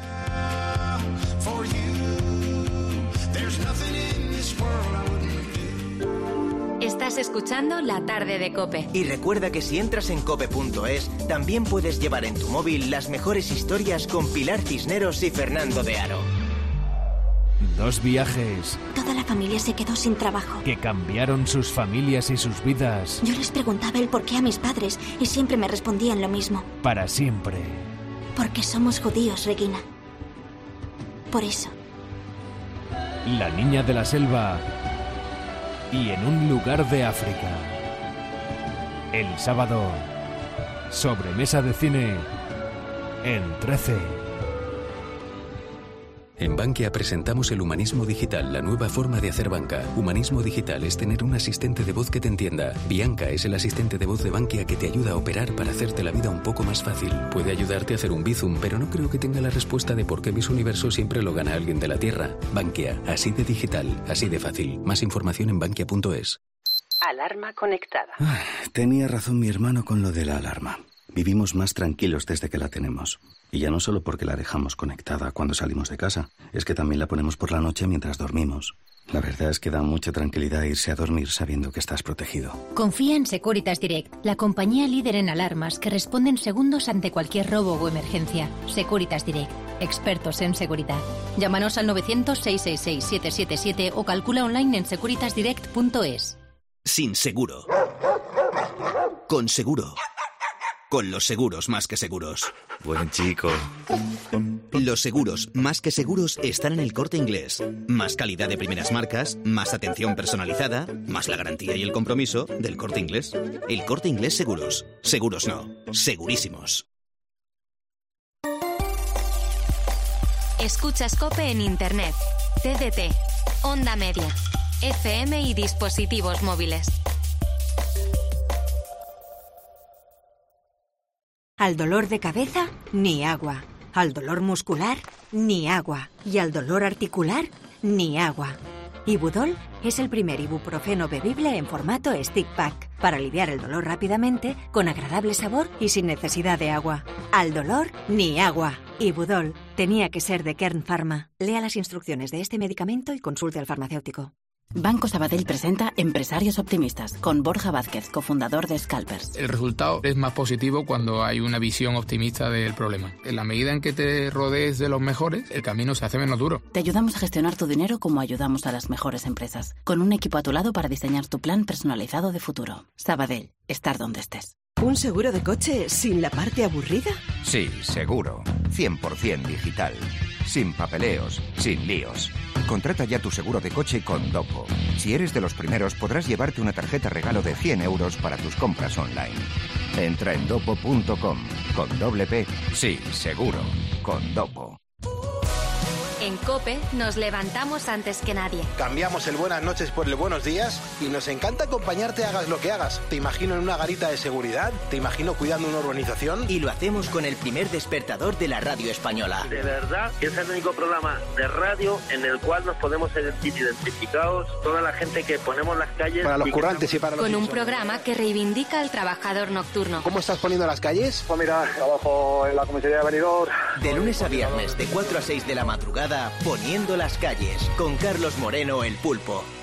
Estás escuchando La Tarde de COPE. Y recuerda que si entras en cope punto es, también puedes llevar en tu móvil las mejores historias con Pilar Cisneros y Fernando de Aro. Dos viajes. Toda la familia se quedó sin trabajo. Que cambiaron sus familias y sus vidas. Yo les preguntaba el porqué a mis padres y siempre me respondían lo mismo. Para siempre. Porque somos judíos, Regina. Por eso. La niña de la selva. Y en un lugar de África. El sábado, sobremesa de cine en trece. En Bankia presentamos el humanismo digital, la nueva forma de hacer banca. Humanismo digital es tener un asistente de voz que te entienda. Bianca es el asistente de voz de Bankia que te ayuda a operar para hacerte la vida un poco más fácil. Puede ayudarte a hacer un bizum, pero no creo que tenga la respuesta de por qué Miss Universo siempre lo gana alguien de la Tierra. Bankia, así de digital, así de fácil. Más información en bankia punto es. Alarma conectada. Ah, tenía razón mi hermano con lo de la alarma. Vivimos más tranquilos desde que la tenemos. Y ya no solo porque la dejamos conectada cuando salimos de casa, es que también la ponemos por la noche mientras dormimos. La verdad es que da mucha tranquilidad irse a dormir sabiendo que estás protegido. Confía en Securitas Direct, la compañía líder en alarmas que responde en segundos ante cualquier robo o emergencia. Securitas Direct, expertos en seguridad. Llámanos al novecientos, seiscientos sesenta y seis, setecientos setenta y siete o calcula online en securitas direct punto es. Sin seguro. Con seguro. Con los seguros más que seguros. Buen chico. Los seguros más que seguros están en El Corte Inglés. Más calidad de primeras marcas, más atención personalizada, más la garantía y el compromiso del Corte Inglés. El Corte Inglés Seguros. Seguros no, segurísimos. Escuchas COPE en Internet, T D T, Onda Media, F M y dispositivos móviles. Al dolor de cabeza, ni agua. Al dolor muscular, ni agua. Y al dolor articular, ni agua. Ibudol es el primer ibuprofeno bebible en formato stick pack para aliviar el dolor rápidamente, con agradable sabor y sin necesidad de agua. Al dolor, ni agua. Ibudol tenía que ser de Kern Pharma. Lea las instrucciones de este medicamento y consulte al farmacéutico. Banco Sabadell presenta Empresarios Optimistas con Borja Vázquez, cofundador de Scalpers. El resultado es más positivo cuando hay una visión optimista del problema. En la medida en que te rodees de los mejores, el camino se hace menos duro. Te ayudamos a gestionar tu dinero como ayudamos a las mejores empresas, con un equipo a tu lado para diseñar tu plan personalizado de futuro. Sabadell, estar donde estés. ¿Un seguro de coche sin la parte aburrida? Sí, seguro. cien por ciento digital. Sin papeleos, sin líos. Contrata ya tu seguro de coche con Dopo. Si eres de los primeros, podrás llevarte una tarjeta regalo de cien euros para tus compras online. Entra en dopo punto com. Con doble P. Sí, seguro. Con Dopo. En COPE nos levantamos antes que nadie. Cambiamos el buenas noches por el buenos días y nos encanta acompañarte hagas lo que hagas. Te imagino en una garita de seguridad, te imagino cuidando una urbanización. Y lo hacemos con el primer despertador de la radio española. De verdad, es el único programa de radio en el cual nos podemos sentir identificados toda la gente que ponemos las calles. Para los y currantes y para los... Con un programa que reivindica al trabajador nocturno. ¿Cómo estás poniendo las calles? Pues mira, trabajo en la comisaría de Benidorm. De lunes a viernes, de cuatro a seis de la madrugada, Poniendo las calles, con Carlos Moreno, el Pulpo.